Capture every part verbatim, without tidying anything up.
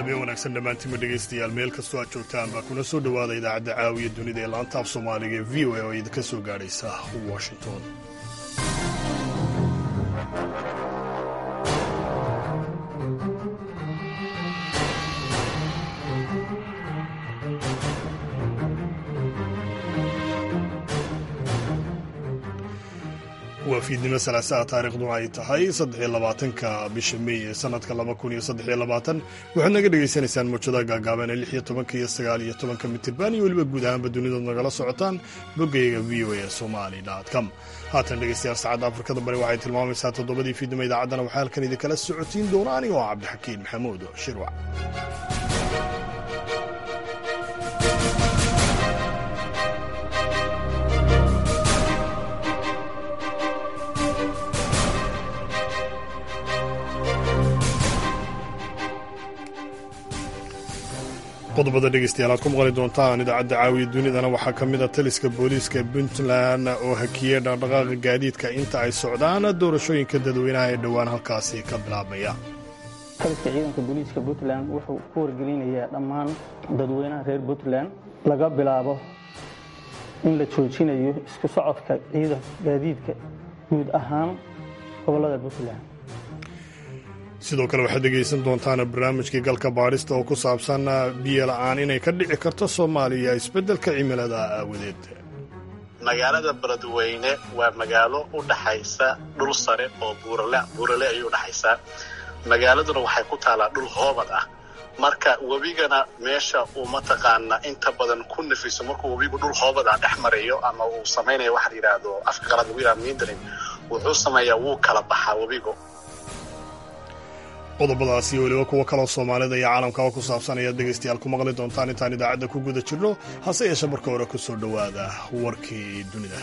habeen wanaagsan dhammaantiinba dhegaystayaal meel kastoo aad joogtaan baa kuna soo dhowaada idaacadda caawiya dunida ee laanta af soomaaliga ee v o a oo idinka soo gaadhaysa washington. waa fiidnimo salaasaha taariikhdu ay tahay saddexiyo labaatanka bisha mey ee sanadka laba kun iyo saddexiyo labaatan waxaad naga dhegaysanaysaan mawjadaha gaagaaban ee lix iyo tobanka iyo sagaal iyo tobanka mitirban iyo weliba guud ahaanba dunidood nagala socotaan boggayga v o a somali com. haatan dhegaystayaal saacadda afrikada bari waxay tilmaamaysaa toddobadii fiidnimo idaacaddana waxaa halkan idinkala socotiin doona aniga oo cabdixakiin maxamuud shirwac. qodobada dhegeystayaal aad ku maqli doontaan idaacadda caawiya dunidana waxaa ka mid a taliska booliiska puntland oo hakiyey dhaqdhaqaaqa gaadiidka inta ay socdaan doorashooyinka dadweynaha ee dhowaan halkaasi ka bilaabmaya. taliska ciidanka booliiska puntland wuxuu ku wargelinayaa dhammaan dadweynaha reer puntland laga bilaabo in la joojinayo isku socodka ciidanka gaadiidka guud ahaan gobolada puntland. sidoo kale waxaad dhegaysan doontaan barnaamijkii galka baadhista oo ku saabsan biyo la'aan inay ka dhici karto soomaaliya isbeddelka cimilada aawadeed. magaalada beledweyne waa magaalo u dhaxaysa dhul sare oo buurale buurale ayay u dhaxaysaa. magaaladuna waxay ku taalaa dhul hoobad ah, marka webigana meesha uu mataqaana inta badan ku nafiso markuu webigu dhul hoobad ah dhex marayo ama uu samaynayo waxa la yidhaahdo afka qalaad lagu yidhahdo mindrin, wuxuu sameeyaa wuu kala baxaa webigu. qodobadaasi iyo weliba kuwo kaloo soomaalida iyo caalamkaba ku saabsan ayaad dhegaystayaal ku maqli doontaan intaan idaacadda ku guda jirno, hase yeeshe marka hore ku soo dhowaada warkii dunida.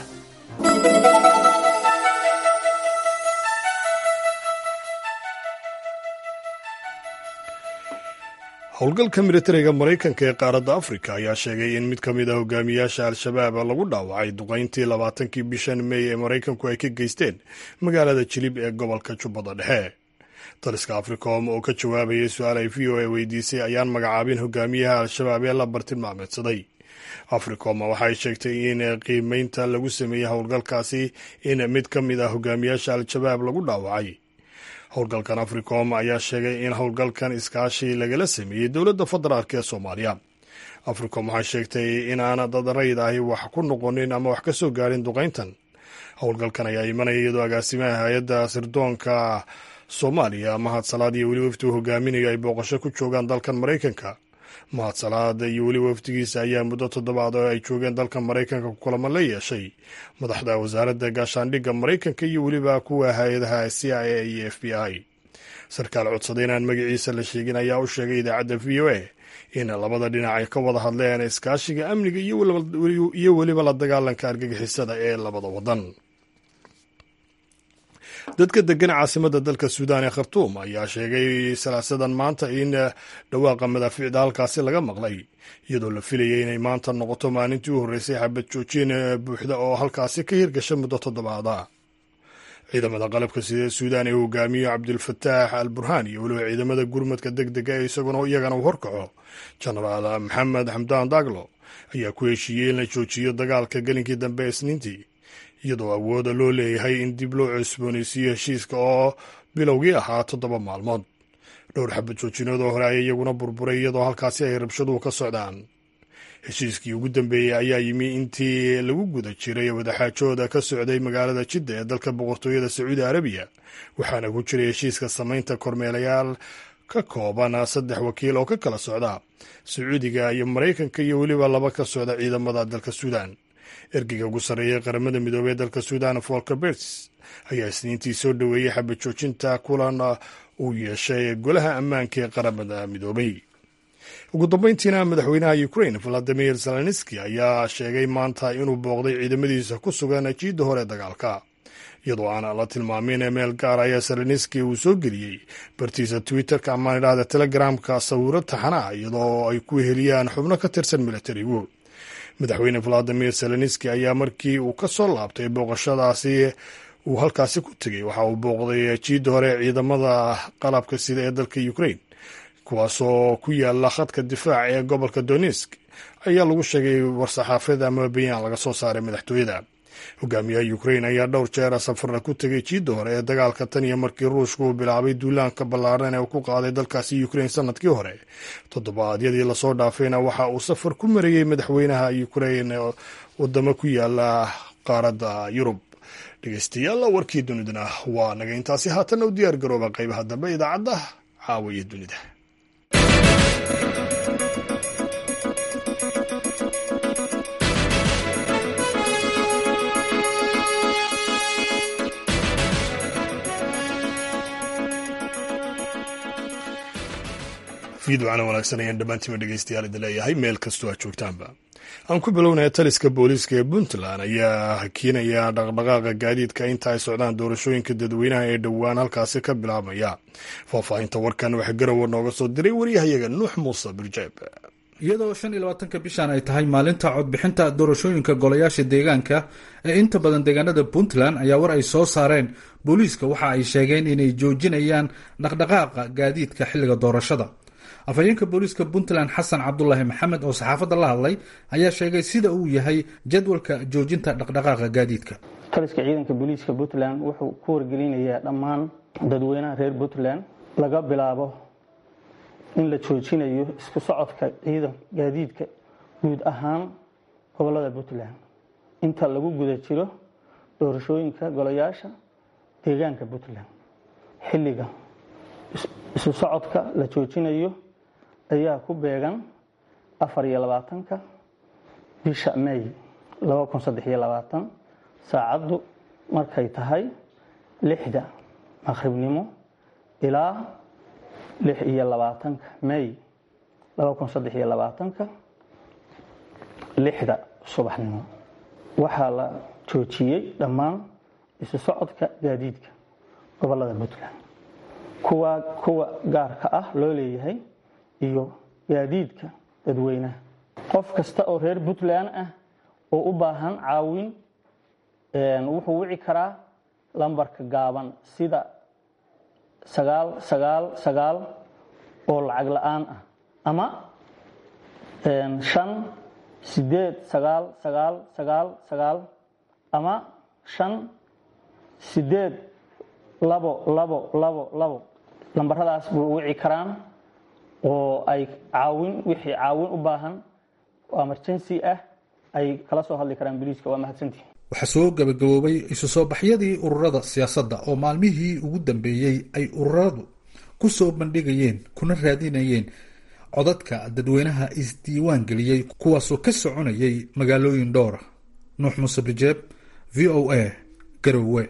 howlgalka militariga maraykanka ee qaaradda afrika ayaa sheegay in mid ka mid a hogaamiyaasha al-shabaab lagu dhaawacay duqayntii labaatankii bishan mey ee maraykanku ay ka geysteen magaalada jilib ee gobolka jubbada dhexe. taliska africom oo ka jawaabayay su-aal ay v o a weydiisay ayaan magacaabin hogaamiyaha al-shabaab ee la bartilmaameedsaday. africom waxay sheegtay in qiimeynta lagu sameeyey howlgalkaasi in mid ka mid ah hogaamiyaasha al-shabaab lagu dhaawacay. howlgalkan africom ayaa sheegay in howlgalkan iskaashi lagala sameeyey dowladda federaalk ee soomaaliya. africom waxay sheegtay inaan dad rayid ahi wax ku noqonin ama wax ka soo gaarin duqayntan. howlgalkan ayaa imanaya iyadoo agaasimaha hay-adda sirdoonka soomaaliya mahad salaad iyo weli wafdi uu hogaaminayo ay booqasho ku joogaan dalkan maraykanka. mahad salaad iyo weli wafdigiisa ayaa muddo toddobaad oo ay joogeen dalkan maraykanka kulamo la yeeshay madaxda wasaaradda gaashaandhigga maraykanka iyo weliba kuwa hay-adaha c i a iyo f b i. sarkaal codsaday inaan magaciisa la sheegin ayaa u sheegay idaacadda v o a in labada dhinac ay ka wada hadleen iskaashiga amniga iyo weliba la dagaalanka argagixisada ee labada waddan. dadka degan caasimadda dalka suudaan ee khartuum ayaa sheegay salaasadan maanta in dhawaaqa madaafiicda halkaasi laga maqlay, iyadoo la filayay inay maanta noqoto maalintii u horreysay xabad joojin buuxda oo halkaasi ka hirgasha muddo toddobaada. ciidamada qalabka sida suudaan ee hogaamiyo cabdulfataax al burhaan iyo weliba ciidamada gurmadka deg dega ee isaguna iyagana u horkaco jenaraal maxamed xamdaan daglo ayaa ku heshiiyey in la joojiyo dagaalka gelinkii dambe isniintii, iyadoo awooda loo leeyahay in dib loo cusboonaysiiyo heshiiska oo bilowgii ahaa toddoba maalmood. dhowr xabad joojinood oo hore ayaa iyaguna burburay iyadoo halkaasi ay rabshaduhu ka socdaan. heshiiskii ugu dambeeyey ayaa yimi intii lagu guda jiray wadaxaajooda ka socday magaalada jidda ee dalka boqortooyada sacuudi arabiya, waxaana ku jiray heshiiska samaynta kormeelayaal ka kooban saddex wakiil oo ka kala socda sacuudiga iyo maraykanka iyo weliba laba ka socda ciidamada dalka suudaan. ergeyga ugu sarreeyay qaramada midoobey dalka suudaan volker perthes ayaa isniintii soo dhoweeyey xabad joojinta kulan uu yeeshay golaha ammaanka ee qaramada midoobey. ugu dambeyntiina madaxweynaha ukraine valadimir zelenski ayaa sheegay maanta inuu booqday ciidamadiisa ku sugan jiidda hore dagaalka, iyadoo aan la tilmaamin meel gaar ayaa zelenski uu soo geliyey bartiisa twitterka amaan idhaahda telegramka sawiro taxana iyadoo ay ku heliyaan xubno ka tirsan militarigu. madaxweyne valadimir zelenski ayaa markii uu ka soo laabtay booqashadaasi uu halkaasi ku tegey waxa uu booqday jiidda hore ciidamada qalabka sida ee dalka ukraine kuwaasoo ku yaala khadka difaaca ee gobolka Donetsk ayaa lagu sheegay war-saxaafeed ama bayaan laga soo saaray madaxtooyada. hogaamiyaha Ukraine ayaa dhowr jeer safarna ku tegay jiidda hore ee dagaalka tan iyo markii Ruushku uu bilaabay duulaanka ballaaran ee uu ku qaaday dalkaasi Ukraine sanadkii hore. toddobaadyadii lasoo dhaafayna waxa uu safar ku marayay madaxweynaha Ukraine wadamo ku yaala qaaradda Yurub. dhegeystayaal warkii dunidana waa naga intaasi. haatan u diyaar garooba qaybaha dambe idaacadda caawiya dunida. fiidwacana wanaagsan ayaan dhammaantiima dhegeystayaal idin leeyahay meel kastoo aad joogtaanba. aan ku bilownaya taliska booliiska ee Puntland ayaa hakiinaya dhaqdhaqaaqa gaadiidka inta ay socdaan doorashooyinka dadweynaha ee dhowaan halkaasi ka bilaabmaya. faahfaahinta warkan waxaa garowe nooga soo diray wariyahayaga Nuux Muuse Birjeeb. iyadoo shan iyo labaatanka bishan ay tahay maalinta codbixinta doorashooyinka golayaasha deegaanka ee inta badan deegaanada Puntland ayaa war ay soo saareen booliiska waxa ay sheegeen inay joojinayaan dhaqdhaqaaqa gaadiidka xilliga doorashada. afhayeenka booliiska Puntland Xasan Cabdullaahi Maxamed oo saxaafadda la hadlay ayaa sheegay sida uu yahay jadwalka joojinta dhaqdhaqaaqa gaadiidka. taliska ciidanka booliiska Puntland wuxuu ku wargelinayaa dhammaan dadweynaha reer Puntland laga bilaabo in la joojinayo isku socodka ciidan gaadiidka guud ahaan gobolada Puntland inta lagu guda jiro doorashooyinka golayaasha deegaanka Puntland. xilliga isu socodka la joojinayo ayaa ku beegan afar iyo labaatanka bisha May laba kun saddex iyo labaatan saacadu markay tahay lixda maqribnimo ilaa lix iyo labaatanka May laba kun saddex iyo labaatanka lixda subaxnimo. waxaa la joojiyey dhammaan isu socodka gaadiidka gobolada Puntland, kuwa kuwa gaarka ah loo leeyahay iyo gaadiidka dadweynaha. qof kasta oo reer Puntland ah oo u baahan caawin wuxuu wici karaa lambarka gaaban sida sagaal sagaal sagaal oo lacag la'aan ah ama shan sideed sagaal sagaal sagaal sagaal ama shan sideed labo labo labo labo. lambaradaas buu wici karaan oo ay caawin wixii caawin u baahan oo emergency ah ay kala soo hadli karaan booliiska. waa mahadsantihiin. waxaa soo gabagaboobay isu soo baxyadii ururada siyaasadda oo maalmihii ugu dambeeyey ay ururadu ku soo bandhigayeen kuna raadinayeen codadka dadweynaha isdiiwaan geliyey kuwaasoo ka soconayay magaalooyin dhowra. nuux muuse birjeeb, v o a, garowe.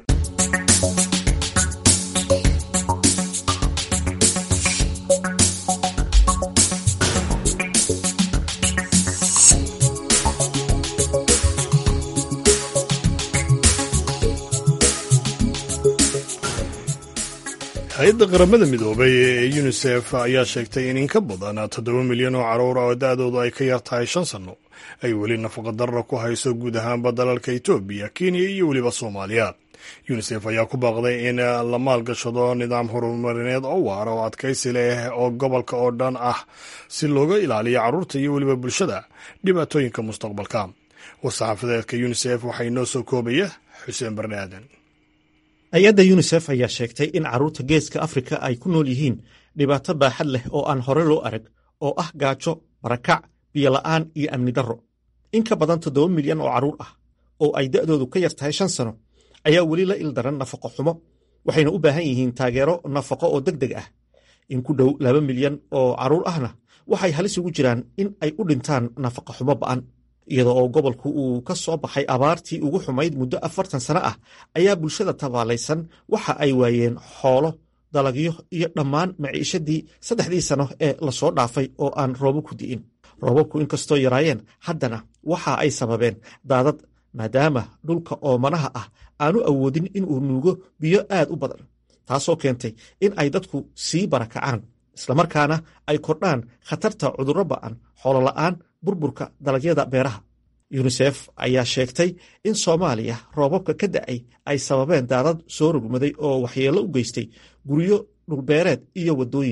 hay-adda qaramada midoobay ee UNICEF ayaa sheegtay in in ka badan toddoba milyan oo carruur oo da-doodu ay ka yar tahay shan sanno ay weli nafaqadarro ku hayso guud ahaanba dalalka Itoobiya, Kenya iyo weliba Soomaaliya. UNICEF ayaa ku baaqday in la maalgashado nidaam horumarineed oo waara oo adkaysi leh oo gobolka oo dhan ah si looga ilaaliyo carruurta iyo weliba bulshada dhibaatooyinka mustaqbalka. war-saxaafadeedka UNICEF waxaa inoo soo koobaya Xuseen Barne Aadan. hay-adda UNICEF ayaa sheegtay in carruurta geeska Afrika ay ku nool yihiin dhibaato baaxad leh oo aan hore loo arag oo ah gaajo, barakac, biyo la'aan iyo amni darro. in ka badan toddoba milyan oo carruur ah oo ay da'doodu ka yar tahay shan sano ayaa weli la ildaran nafaqo xumo, waxayna u baahan yihiin taageero nafaqo oo deg deg ah. in ku dhow laba milyan oo carruur ahna waxay halis ugu jiraan in ay u dhintaan nafaqo xumo ba'an. iyadoo oo gobolku uu ka soo baxay abaartii ugu xumayd muddo afartan sano ah ayaa bulshada tabaalaysan waxa ay waayeen xoolo, dalagyo iyo dhammaan maciishadii saddexdii sano ee lasoo dhaafay oo aan roobab ku di'in. roobabku inkastoo yaraayeen haddana waxa ay sababeen daadad maadaama dhulka oomanaha ah aanu awoodin inuu nuugo biyo aad u badan, taasoo keentay in ay dadku sii barakacaan islamarkaana ay kordhaan khatarta cudurro ba'an, xoolo la'aan, burburka dalagyada beeraha. UNICEF ayaa sheegtay in Soomaaliya roobabka ka da'ay ay sababeen daadad soo rogmaday oo waxyeello u geystay guryo, dhulbeereed iyo waddooyin.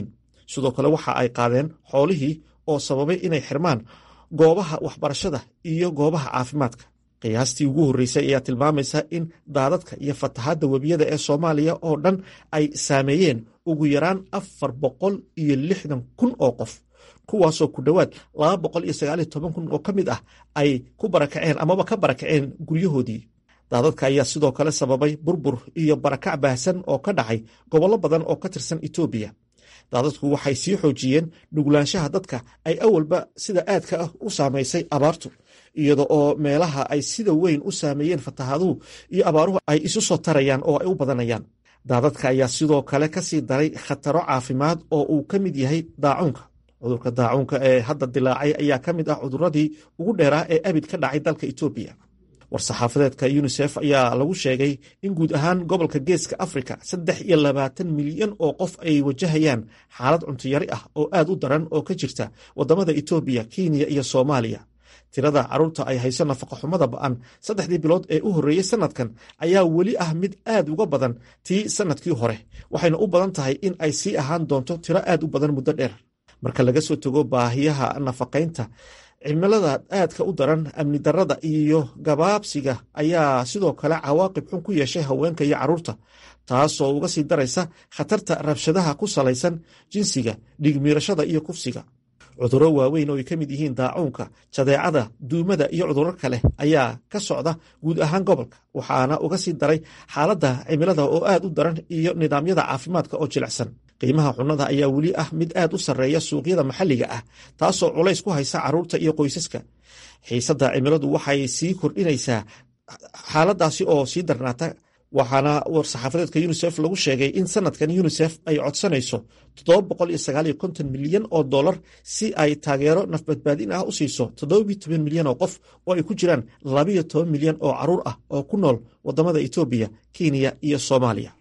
sidoo kale waxa ay qaadeen xoolihii oo sababay inay xirmaan goobaha waxbarashada iyo goobaha caafimaadka. qiyaastii ugu horreysay ayaa tilmaamaysa in daadadka iyo fatahaadda webiyada ee soomaaliya oo dhan ay saameeyeen ugu yaraan afar boqol iyo lixdan kun oo qof, kuwaasoo ku dhowaad laba boqol iyo sagaal iyo toban kun oo ka mid ah ay ku barakaceen amaba ka barakaceen guryahoodii. daadadka ayaa sidoo kale sababay burbur iyo barakac baahsan oo ka dhacay gobollo badan oo ka tirsan Itoobiya. daadadku waxay sii xoojiyeen nuglaanshaha dadka ay awalba sida aadka ah u saamaysay abaartu, iyada oo meelaha ay sida weyn u saameeyeen fatahaaduhu iyo abaaruhu ay isu soo tarayaan oo ay u badanayaan. daadadka ayaa sidoo kale ka sii daray khataro caafimaad oo uu ka mid yahay daacuunka. cudurka daacuunka ee hadda dilaacay ayaa ka mid ah cuduradii ugu dheeraa ee abid ka dhacay dalka Itoobiya. war-saxaafadeedka UNICEF ayaa lagu sheegay in guud ahaan gobolka geeska Afrika saddex iyo labaatan milyan oo qof ay wajahayaan xaalad cuntuyari ah oo aad u daran oo ka jirta wadamada Itoobiya, Kenya iyo Soomaaliya. tirada carruurta ay hayso nafaqo xumada ba'an saddexdii bilood ee u horreeyey sanadkan ayaa weli ah mid aad uga badan tii sanadkii hore, waxayna u badan tahay in ay sii ahaan doonto tiro aad u badan muddo dheer. marka laga soo tago baahiyaha nafaqaynta, cimilada aadka u daran, amni darrada iyo gabaabsiga ayaa sidoo kale cawaaqib xun ku yeeshay haweenka iyo carruurta, taasoo uga sii daraysa khatarta rabshadaha ku salaysan jinsiga, dhigmiirashada iyo kufsiga. cudurro waaweyn oo ay ka mid yihiin daacuunka, jadeecada, duumada iyo cudurro kale ayaa ka socda guud ahaan gobolka, waxaana uga sii daray xaaladda cimilada oo aad u daran iyo nidaamyada caafimaadka oo jilicsan. qiimaha cunnada ayaa weli ah mid aad u sarreeya suuqyada maxalliga ah, taasoo culays ku haysa carruurta iyo qoysaska. xiisadda cimiladu waxay sii kordhinaysaa xaaladdaasi oo sii darnaata, waxaana war-saxaafadeedka UNICEF lagu sheegay in sanadkan UNICEF ay codsanayso toddoba boqol iyo sagaal iyo konton milyan oo dollar si ay taageero nafbadbaadin ah u siiso toddoba iyo toban milyan oo qof oo ay ku jiraan laba iyo toban milyan oo carruur ah oo ku nool wadamada Itoobiya, Kenya iyo Soomaaliya.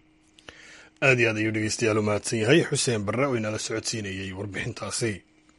aad iyo aad ayuu dhegeystayaal u mahadsan yahay xuseen barre oo inala socodsiinayey warbixintaasi.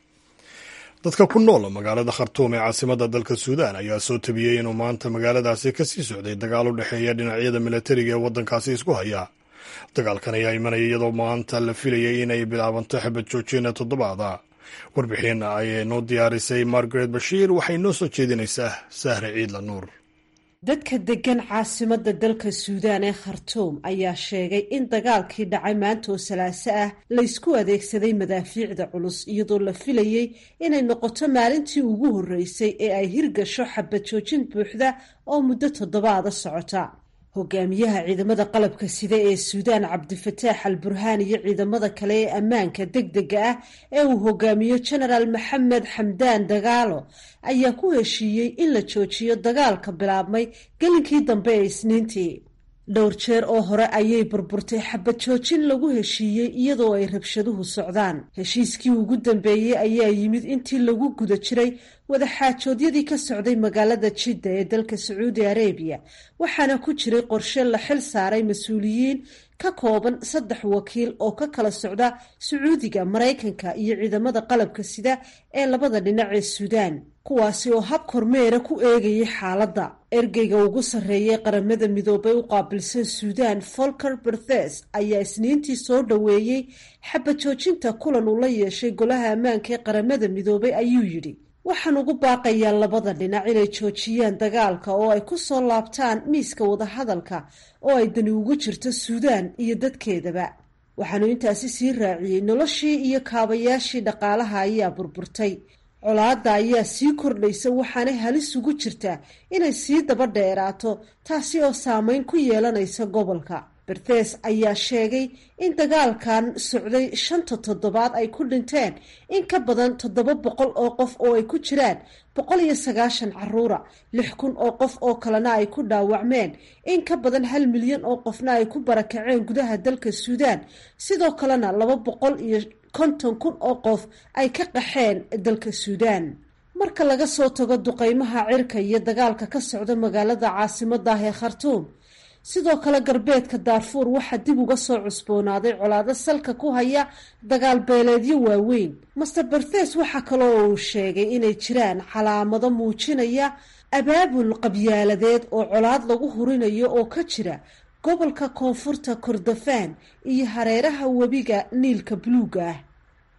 dadka ku nool magaalada khartuum ee caasimadda dalka suudaan ayaa soo tabiyey inuu maanta magaaladaasi ka sii socday dagaal u dhexeeya dhinacyada milatariga ee waddankaasi isku haya. dagaalkan ayaa imanaya iyadoo maanta la filayay inay bilaabanto xabad joojina toddobaada. warbixin ayay noo diyaarisay Margaret Bashiir, waxay noo soo jeedinaysaa Sahre Ciidla Nuur. dadka degan caasimadda dalka suudaan ee khartuum ayaa sheegay in dagaalkii dhacay maanta oo salaaso ah laysku adeegsaday madaafiicda culus, iyadoo la filayey inay noqoto maalintii ugu horreysay ee ay hirgasho xabad joojin buuxda oo muddo toddobaada socota. hogaamiyaha ciidamada qalabka sida ee suudaan cabdifataax al burhaan iyo ciidamada kale ee ammaanka degdega ah ee uu hogaamiyo genaraal maxamed xamdaan dagaalo ayaa ku heshiiyey in la joojiyo dagaalka bilaabmay gelinkii dambe ee isniintii. dhowr jeer oo hore ayay burburtay xabad joojin lagu heshiiyey iyadoo ay rabshaduhu socdaan. heshiiskii ugu dambeeyey ayaa yimid intii lagu guda jiray wadaxaajoodyadii ka socday magaalada Jidda ee dalka Sacuudi Arabiya, waxaana ku jiray qorshe la xil saaray mas-uuliyiin ka kooban saddex wakiil oo ka kala socda Sacuudiga, Maraykanka iyo ciidamada qalabka sida ee labada dhinac ee Suudaan, kuwaasi oo hab kormeera ku eegayay xaaladda. ergeyga ugu sarreeyay qaramada midoobay u qaabilsan Suudaan, Volker Perthes, ayaa isniintii soo dhoweeyey xabad joojinta kulan uu la yeeshay golaha ammaanka ee qaramada midoobay ayuu yidhi, waxaan ugu baaqayaa labada dhinac inay joojiyaan dagaalka oo ay ku soo laabtaan miiska wadahadalka oo ay dani ugu jirto Suudaan iyo dadkeedaba. waxaanu intaasi sii raaciyey noloshii iyo kaabayaashii dhaqaalaha ayaa burburtay. colaadda ayaa sii kordhaysa, waxaanay halis ugu jirtaa inay sii daba dheeraato, taasi oo saameyn ku yeelanaysa gobolka. Perthes ayaa sheegay in dagaalkan socday shanta toddobaad ay ku dhinteen in ka badan toddoba boqol oo qof oo ay ku jiraan boqol iyo sagaashan carruura, lix kun oo qof oo kalena ay ku dhaawacmeen, in ka badan hal milyan oo qofna ay ku barakaceen gudaha dalka Suudaan, sidoo kalena laba boqol iyo konton kun oo qof ay ka qaxeen dalka Suudaan. marka laga soo tago duqeymaha cirka iyo dagaalka ka socda magaalada caasimadda ah ee Khartoum, sidoo kale galbeedka Darfur waxaa dib uga soo cusboonaaday colaado salka ku haya dagaal beeleedyo waaweyn. Master Perthes waxaa kaloo uu sheegay inay jiraan calaamado muujinaya abaabul qabyaaladeed oo colaad lagu hurinayo oo ka jira gobolka koonfurta Kordofaan iyo hareeraha webiga Niilka Buluuga ah.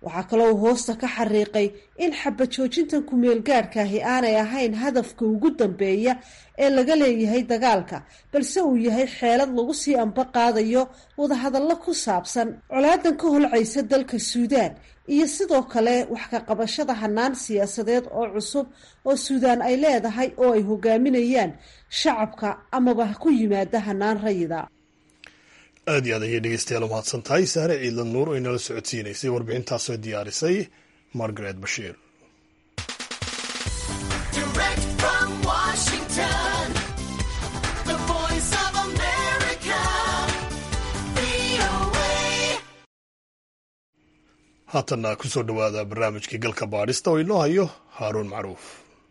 waxaa kaloo uu hoosta ka xariiqay in xabad joojintan ku-meel gaadhkaahi aanay ahayn hadafka ugu dambeeya ee laga leeyahay dagaalka, balse uu yahay xeelad lagu sii amba qaadayo wadahadallo ku saabsan colaadan ka holcaysa dalka suudaan iyo sidoo kale wax ka qabashada hanaan siyaasadeed oo cusub oo suudaan ay leedahay oo ay hogaaminayaan shacabka amaba ku yimaada hanaan rayida. aad iyo aad ayay dhegeystayaal umahadsan tahay sahre ciidla nuur oo inala socodsiinaysay warbixintaasoo diyaarisay margaret bashiir. haatanna kusoo dhowaada barnaamijkii galka baadhista oo inoo hayo haaruun macruuf.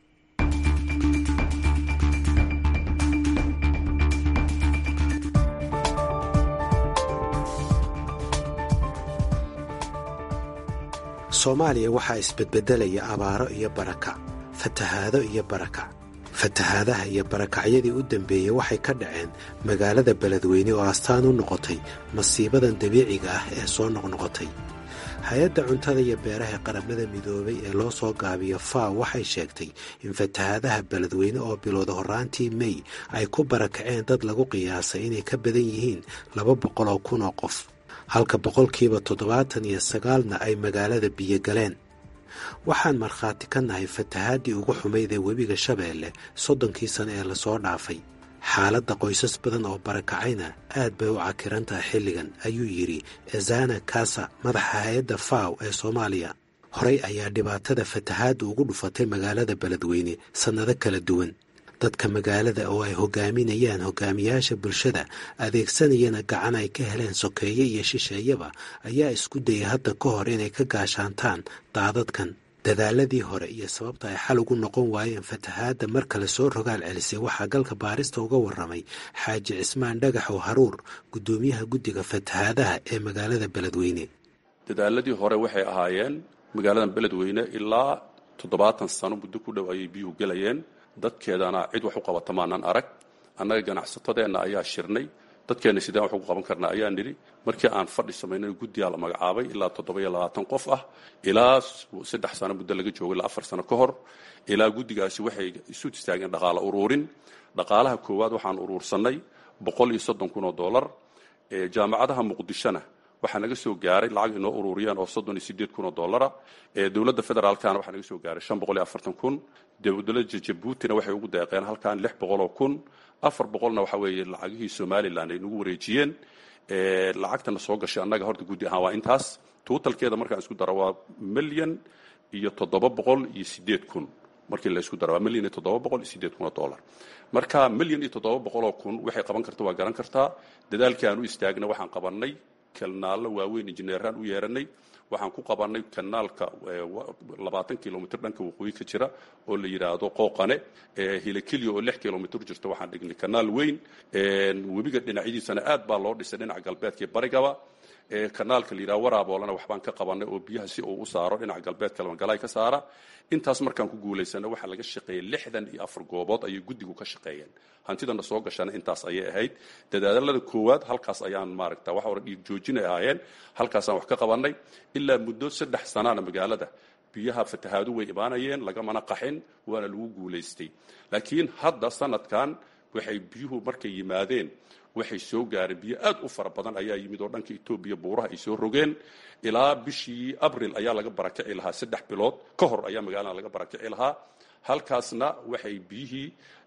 soomaaliya waxaa isbedbedelaya abaaro iyo barakac, fatahaado iyo barakac. fatahaadaha iyo barakacyadii u dambeeyey waxay ka dhaceen magaalada beledweyne oo astaan u noqotay masiibadan dabiiciga ah ee soo noqnoqotay. hay-adda cuntada iyo beeraha qaramada midoobay ee loo soo gaabiyo faw waxay sheegtay in fatahaadaha beledweyne oo bilowda horraantii mey ay ku barakaceen dad lagu qiyaasay inay ka badan yihiin laba boqol oo kun oo qof, halka boqolkiiba toddobaatan iyo sagaalna ay magaalada biyo galeen. waxaan markhaati ka nahay fatahaadii ugu xumayd ee webiga shabeelle soddonkii sano ee lasoo dhaafay. xaaladda qoysas badan oo barakacayna aad bay u cakiran tahay xilligan, ayuu yidhi ezana kasa, madaxa hay-adda faw ee soomaaliya. horey ayaa dhibaatada fatahaadda ugu dhufatay magaalada beledweyne sannado kala duwan. dadka magaalada oo ay hogaaminayaan hogaamiyaasha bulshada adeegsanayana gacan ay ka heleen sokeeye iyo shisheeyaba ayaa isku dayay hadda ka hor inay ka gaashaantaan daadadkan. dadaaladii hore iyo sababta ay xal ugu noqon waayeen fatahaadda mar kale soo rogaal celisay waxaa galka baarista uga warramay xaaji cismaan dhagaxow haruur, guddoomiyaha guddiga fatahaadaha ee magaalada beledweyne. dadaaladii hore waxay ahaayeen magaaladan beledweyne ilaa toddobaatan sano muddo ku dhow ayay biyuhu gelayeen. dadkeedana cid wax u qabata maanan arag. annaga ganacsatadeenna ayaa shirnay, dadkeenna sideen wax ugu qaban karnaa ayaan nidhi. markii aan fadhi samaynay guddiyaa la magacaabay ilaa toddoba iyo labaatan qof ah, ilaa saddex sano muddo laga joogo ilaa afar sano ka hor. ilaa guddigaasi waxay isu istaageen dhaqaale uruurin. dhaqaalaha koowaad waxaan uruursannay boqol iyo soddon kun oo dollar. jaamacadaha muqdishona waxaa naga soo gaaray lacag inoo ururiyeen oo soddon iyo sideed kun oo dollara. dowladda federaalkana waxaa naga soo gaaray shan boqol iyo afartan kun. dowladda jabuutina waxay ugu deeqeen halkan lix boqol oo kun. afar boqolna waxa weeye lacagihii somalilan ay nagu wareejiyeen. lacagtana soo gashay annaga horta guddi ahaan waa intaas. tuutalkeeda markaan isku daro waa milyan iyo toddoba boqol iyo sideed kun. markii la isku daro waa milyan iyo toddoba boqol iyo sideed kun oo dollar. marka milyan iyo toddoba boqol oo kun waxay qaban karta waa garan kartaa. dadaalkii aan u istaagna waxaan qabannay kanaallo waaweyn injineeraan u yeeranay. waxaan ku qabannay kanaalka labaatan kilomitr dhanka waqooyi ka jira oo la yidhaahdo qooqane. hilakilya oo lix kilomitr jirta waxaan dhignay kanaal weyn. webiga dhinacyadiisana aad baa loo dhisay dhinaca galbeedka iyo barigaba. kanaalka la yidhaha waraaboolana waxbaan ka qabannay oo biyaha si uu u saaro dhinaca galbeedka labangalay ka saara. intaas markaan ku guulaysana waxaa laga shaqeeyey lixdan iyo afar goobood ayay guddigu ka shaqeeyeen. hantidana soo gashana intaas ayay ahayd. dadaalada koowaad halkaas ayaan maaragta wax hore dhiig joojinay ahaayeen. halkaasaan wax ka qabannay ilaa muddo saddex sanaana magaalada biyaha fatahaadu way imaanayeen, lagamana qaxin, waana lagu guulaystay. laakiin hadda sanadkan waxay biyuhu markay yimaadeen waxay soo gaareen biyo aad u fara badan ayaa yimid oo dhanka Ethiopia buuraha ay soo rogeen. ilaa bishii Abriil ayaa laga barakici lahaa saddex bilood ka hor ayaa magaalada laga barakici lahaa. halkaasna waxay biyihii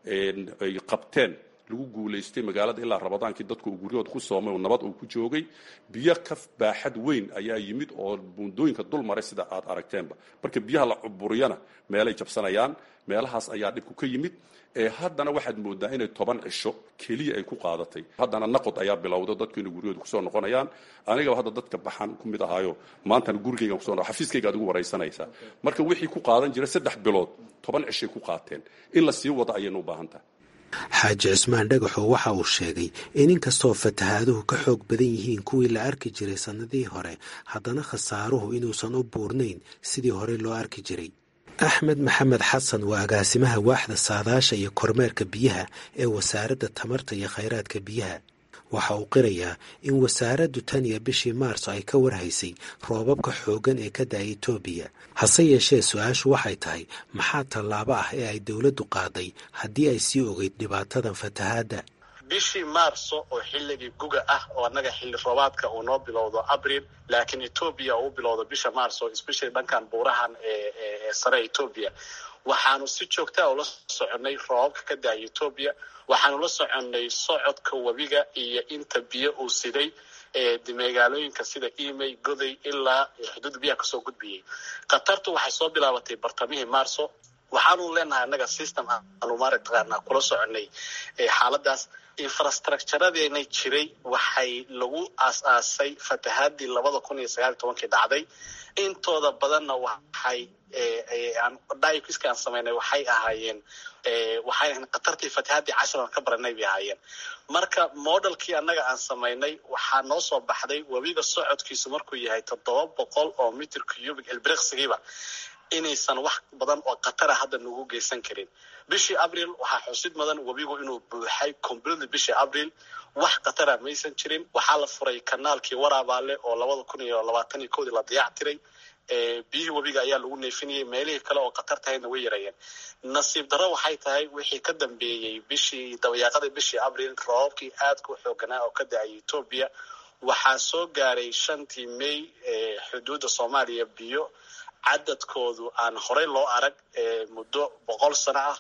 ay qabteen lagu guulaystay magaalada ilaa Ramadaankii dadku uu guriyooda ku soomay oo nabad uu ku joogay. biyo ka baaxad weyn ayaa yimid oo buundooyinka dul maray sida aad aragteenba. marka biyaha la cuburiyana meelay jabsanayaan, meelahaas ayaa dhibku ka yimid. ee haddana waxaad moodaa inay toban cisho keliya ay ku qaadatay. haddana naqod ayaa bilowday, dadku inay guryooda kusoo noqonayaan. anigaba hadda dadka baxan ku mid ahaayo maantana gurigaygan kusoo noqo xafiiskayga aad ugu waraysanaysaa. marka wixii ku qaadan jira saddex bilood toban cishay ku qaateen. in la sii wada ayaynu u baahan tahay. xaaji cismaan dhagaxow waxa uu sheegay in inkastoo fatahaaduhu ka xoog badan yihiin kuwii la arki jiray sannadihii hore, haddana khasaaruhu inuusan u buurnayn sidii hore loo arki jiray. axmed maxamed xasan waa agaasimaha waaxda saadaasha iyo kormeerka biyaha ee wasaaradda tamarta iyo khayraadka biyaha. waxa uu qirayaa in wasaaraddu tan iyo bishii maarso ay ka warhaysay roobabka xooggan ee ka da-ay etoobiya. hase yeeshee su-aashu waxay tahay maxaa tallaabo ah ee ay dowladdu qaaday haddii ay sii ogeyd dhibaatadan fatahaadda. bishii maarso oo xilligii guga ah oo annaga xilli roobaadka uu noo bilowdo abriil, laakiin etoobiya uu bilowdo bisha maarso, especially dhankan buurahan ee sare etoobiya, waxaanu si joogtaa ula soconnay roobabka ka da-ay etoobiya. waxaanu la soconnay socodka webiga iyo inta biyo uu siday magaalooyinka sida imey, goday ilaa xuduud biyaha kasoo gudbiyey. khatartu waxay soo bilaabatay bartamihii maarso. waxaanu leenahay annaga system aanu maaragtaqaanaa kula soconay xaaladaas. infrastructuradeena jiray waxay lagu aas-aasay fatahaadii labada kun iyo sagaal iyo tobankii dhacday. intooda badanna waxay dikiska aan samaynay waxay ahaayeen waxay ahayn khatartii fatahaadii cashiran ka baranay bay ahaayeen. marka modelkii annaga aan samaynay waxaa noo soo baxday webiga socodkiisu markuu yahay toddoba boqol oo mitir cubic ilbiriqsigiiba inaysan wax badan oo khatara hadda nagu geysan karin. bishii abriil waxaa xusid mudan webigu inuu buuxay completely bishii abriil, wax khatara maysan jirin. waxaa la furay kanaalkii waraabaale oo labada kun iyo labaatan iyo kowdii la dayac tiray. biyihii webiga ayaa lagu neefinayay, meelihii kale oo khatar tahayna way yarayeen. nasiib darro waxay tahay wixii ka dambeeyey bishii dabayaaqadii bishii abriil roobabkii aadka u xooganaa oo ka da-ay etoobiya. waxaa soo gaaray shantii may xuduudda soomaaliya biyo cadadkoodu aan horey loo arag muddo boqol sano ah.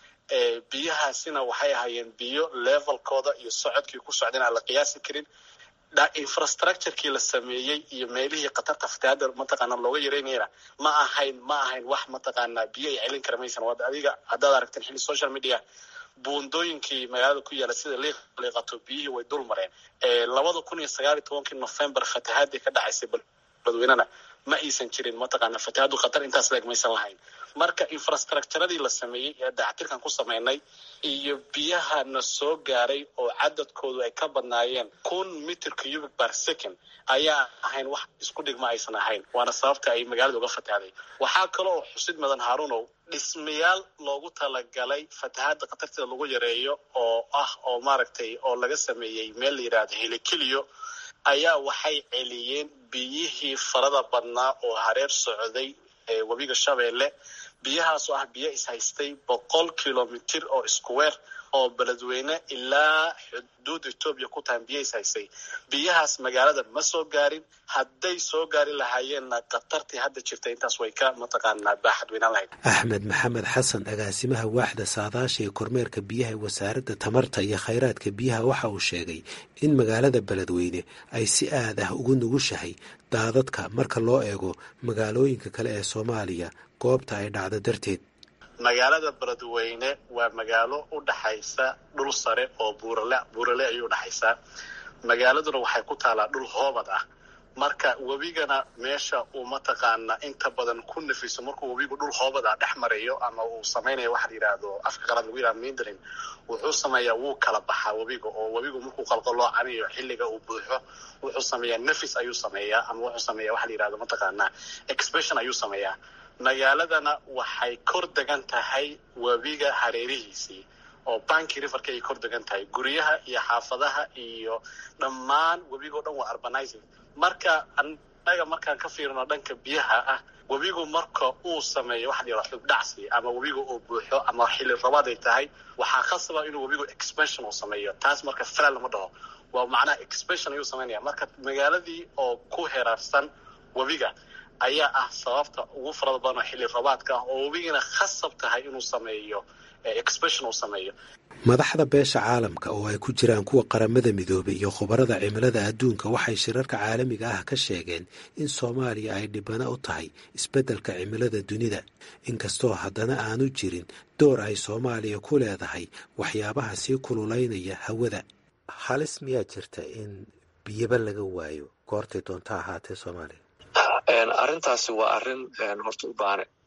biyahaasina waxay ahaayeen biyo levelkooda iyo socodkii ku socdeen aan la qiyaasi karin. infrastructurekii la sameeyey iyo meelihii khatarta fatahaadda mataqaana looga yareynayna ma ahayn ma ahayn wax mataqaanaa biyo ay celin kara maysan. waa adiga haddaad aragteen xilli social media buundooyinkii magaalada ku yaala sida liiqato biyihii way dul mareen. labada kun iyo sagaal iyo tobankii November fatahaadii ka dhacaysay badweynana ma aysan jirin mataqaana fatahaadu khatar intaas leeg maysan lahayn. marka infrastructuradii la sameeyey ee dayactirkan ku sameynay iyo biyahana soo gaaray oo cadadkoodu ay ka badnaayeen kun mitir cubic per second ayaa ahayn wax isku dhigma aysan ahayn, waana sababta ay magaalada uga fatahday. waxaa kaloo xusid mudan haarunow, dhismayaal loogu talagalay fatahaadda khatarteeda lagu yareeyo oo ah oo maaragtay oo laga sameeyey meel la yidhaahdo helikiliyo ayaa waxay celiyeen biyihii farada badnaa oo hareer socday ee webiga Shabeelle. biyahaas oo ah biyo ishaystay boqol kilomitir oo square oo beledweyne ilaa xuduud Ethiopia ku taan biyo ishaystay. biyahaas magaalada ma soo gaarin. hadday soo gaari lahaayeenna khatartii hadda jirta intaas way ka mataqaanaa baaxad weynaan lahayd. axmed maxamed xasan, agaasimaha waaxda saadaasha ee kormeerka biyaha ee wasaaradda tamarta iyo khayraadka biyaha, waxa uu sheegay in magaalada beledweyne ay si aad ah ugu nugushahay daadadka marka loo eego magaalooyinka kale ee Soomaaliya goobta ay dhacdo darteed. magaalada beledweyne waa magaalo u dhaxaysa dhul sare oo buurale buurale ayuu dhaxaysaa. magaaladuna waxay ku taalaa dhul hoobad ah. marka webigana meesha uu mataqaana inta badan ku nafiso markuu webigu dhul hoobad ah dhex marayo ama uu samaynayo waxa la yidhaahdo afka qalaad lagu yidhahdo mindrin, wuxuu sameeyaa wuu kala baxaa webiga oo webigu markuu qalqaloocanayo xilliga uu buuxo wuxuu sameeyaa nafis ayuu sameeyaa ama wuxuu sameeyaa waxa la yidhahdo mataqaana expression ayuu sameeyaa. magaaladana waxay kor degan tahay webiga hareerihiisii oo Banki Riverka ay kor degan tahay. guryaha iyo xaafadaha iyo dhammaan webiga oo dhan waa urbanizing. marka anaga markaan ka fiirino dhanka biyaha ah, webigu marka uu sameeyo waxa la yiraahdo xub dhacsi ama webigu uu buuxo ama xilli roobaad ay tahay, waxaa khasaba inuu webigu expansion uu sameeyo. taas marka falal lama dhaho, waa macnaha expansion ayuu sameeyaa. marka magaaladii oo ku heerarsan webiga ayaa ah sababta ugu farada badan oo xilli roobaadka ah oo webigana khasab tahay inuu sameeyo expansion uu sameeyo. madaxda beesha caalamka oo ay ku jiraan kuwa qaramada midoobay iyo khubarada cimilada adduunka waxay shirarka caalamiga ah ka sheegeen in Soomaaliya ay dhibana u tahay isbeddelka cimilada dunida, inkastoo haddana aanu jirin door ay Soomaaliya ku leedahay waxyaabaha sii kululeynaya hawada. halis miyaa jirta in biyaba laga waayo goortay doonta ahaatee Soomaaliya? arrintaasi waa arrin horta u baahan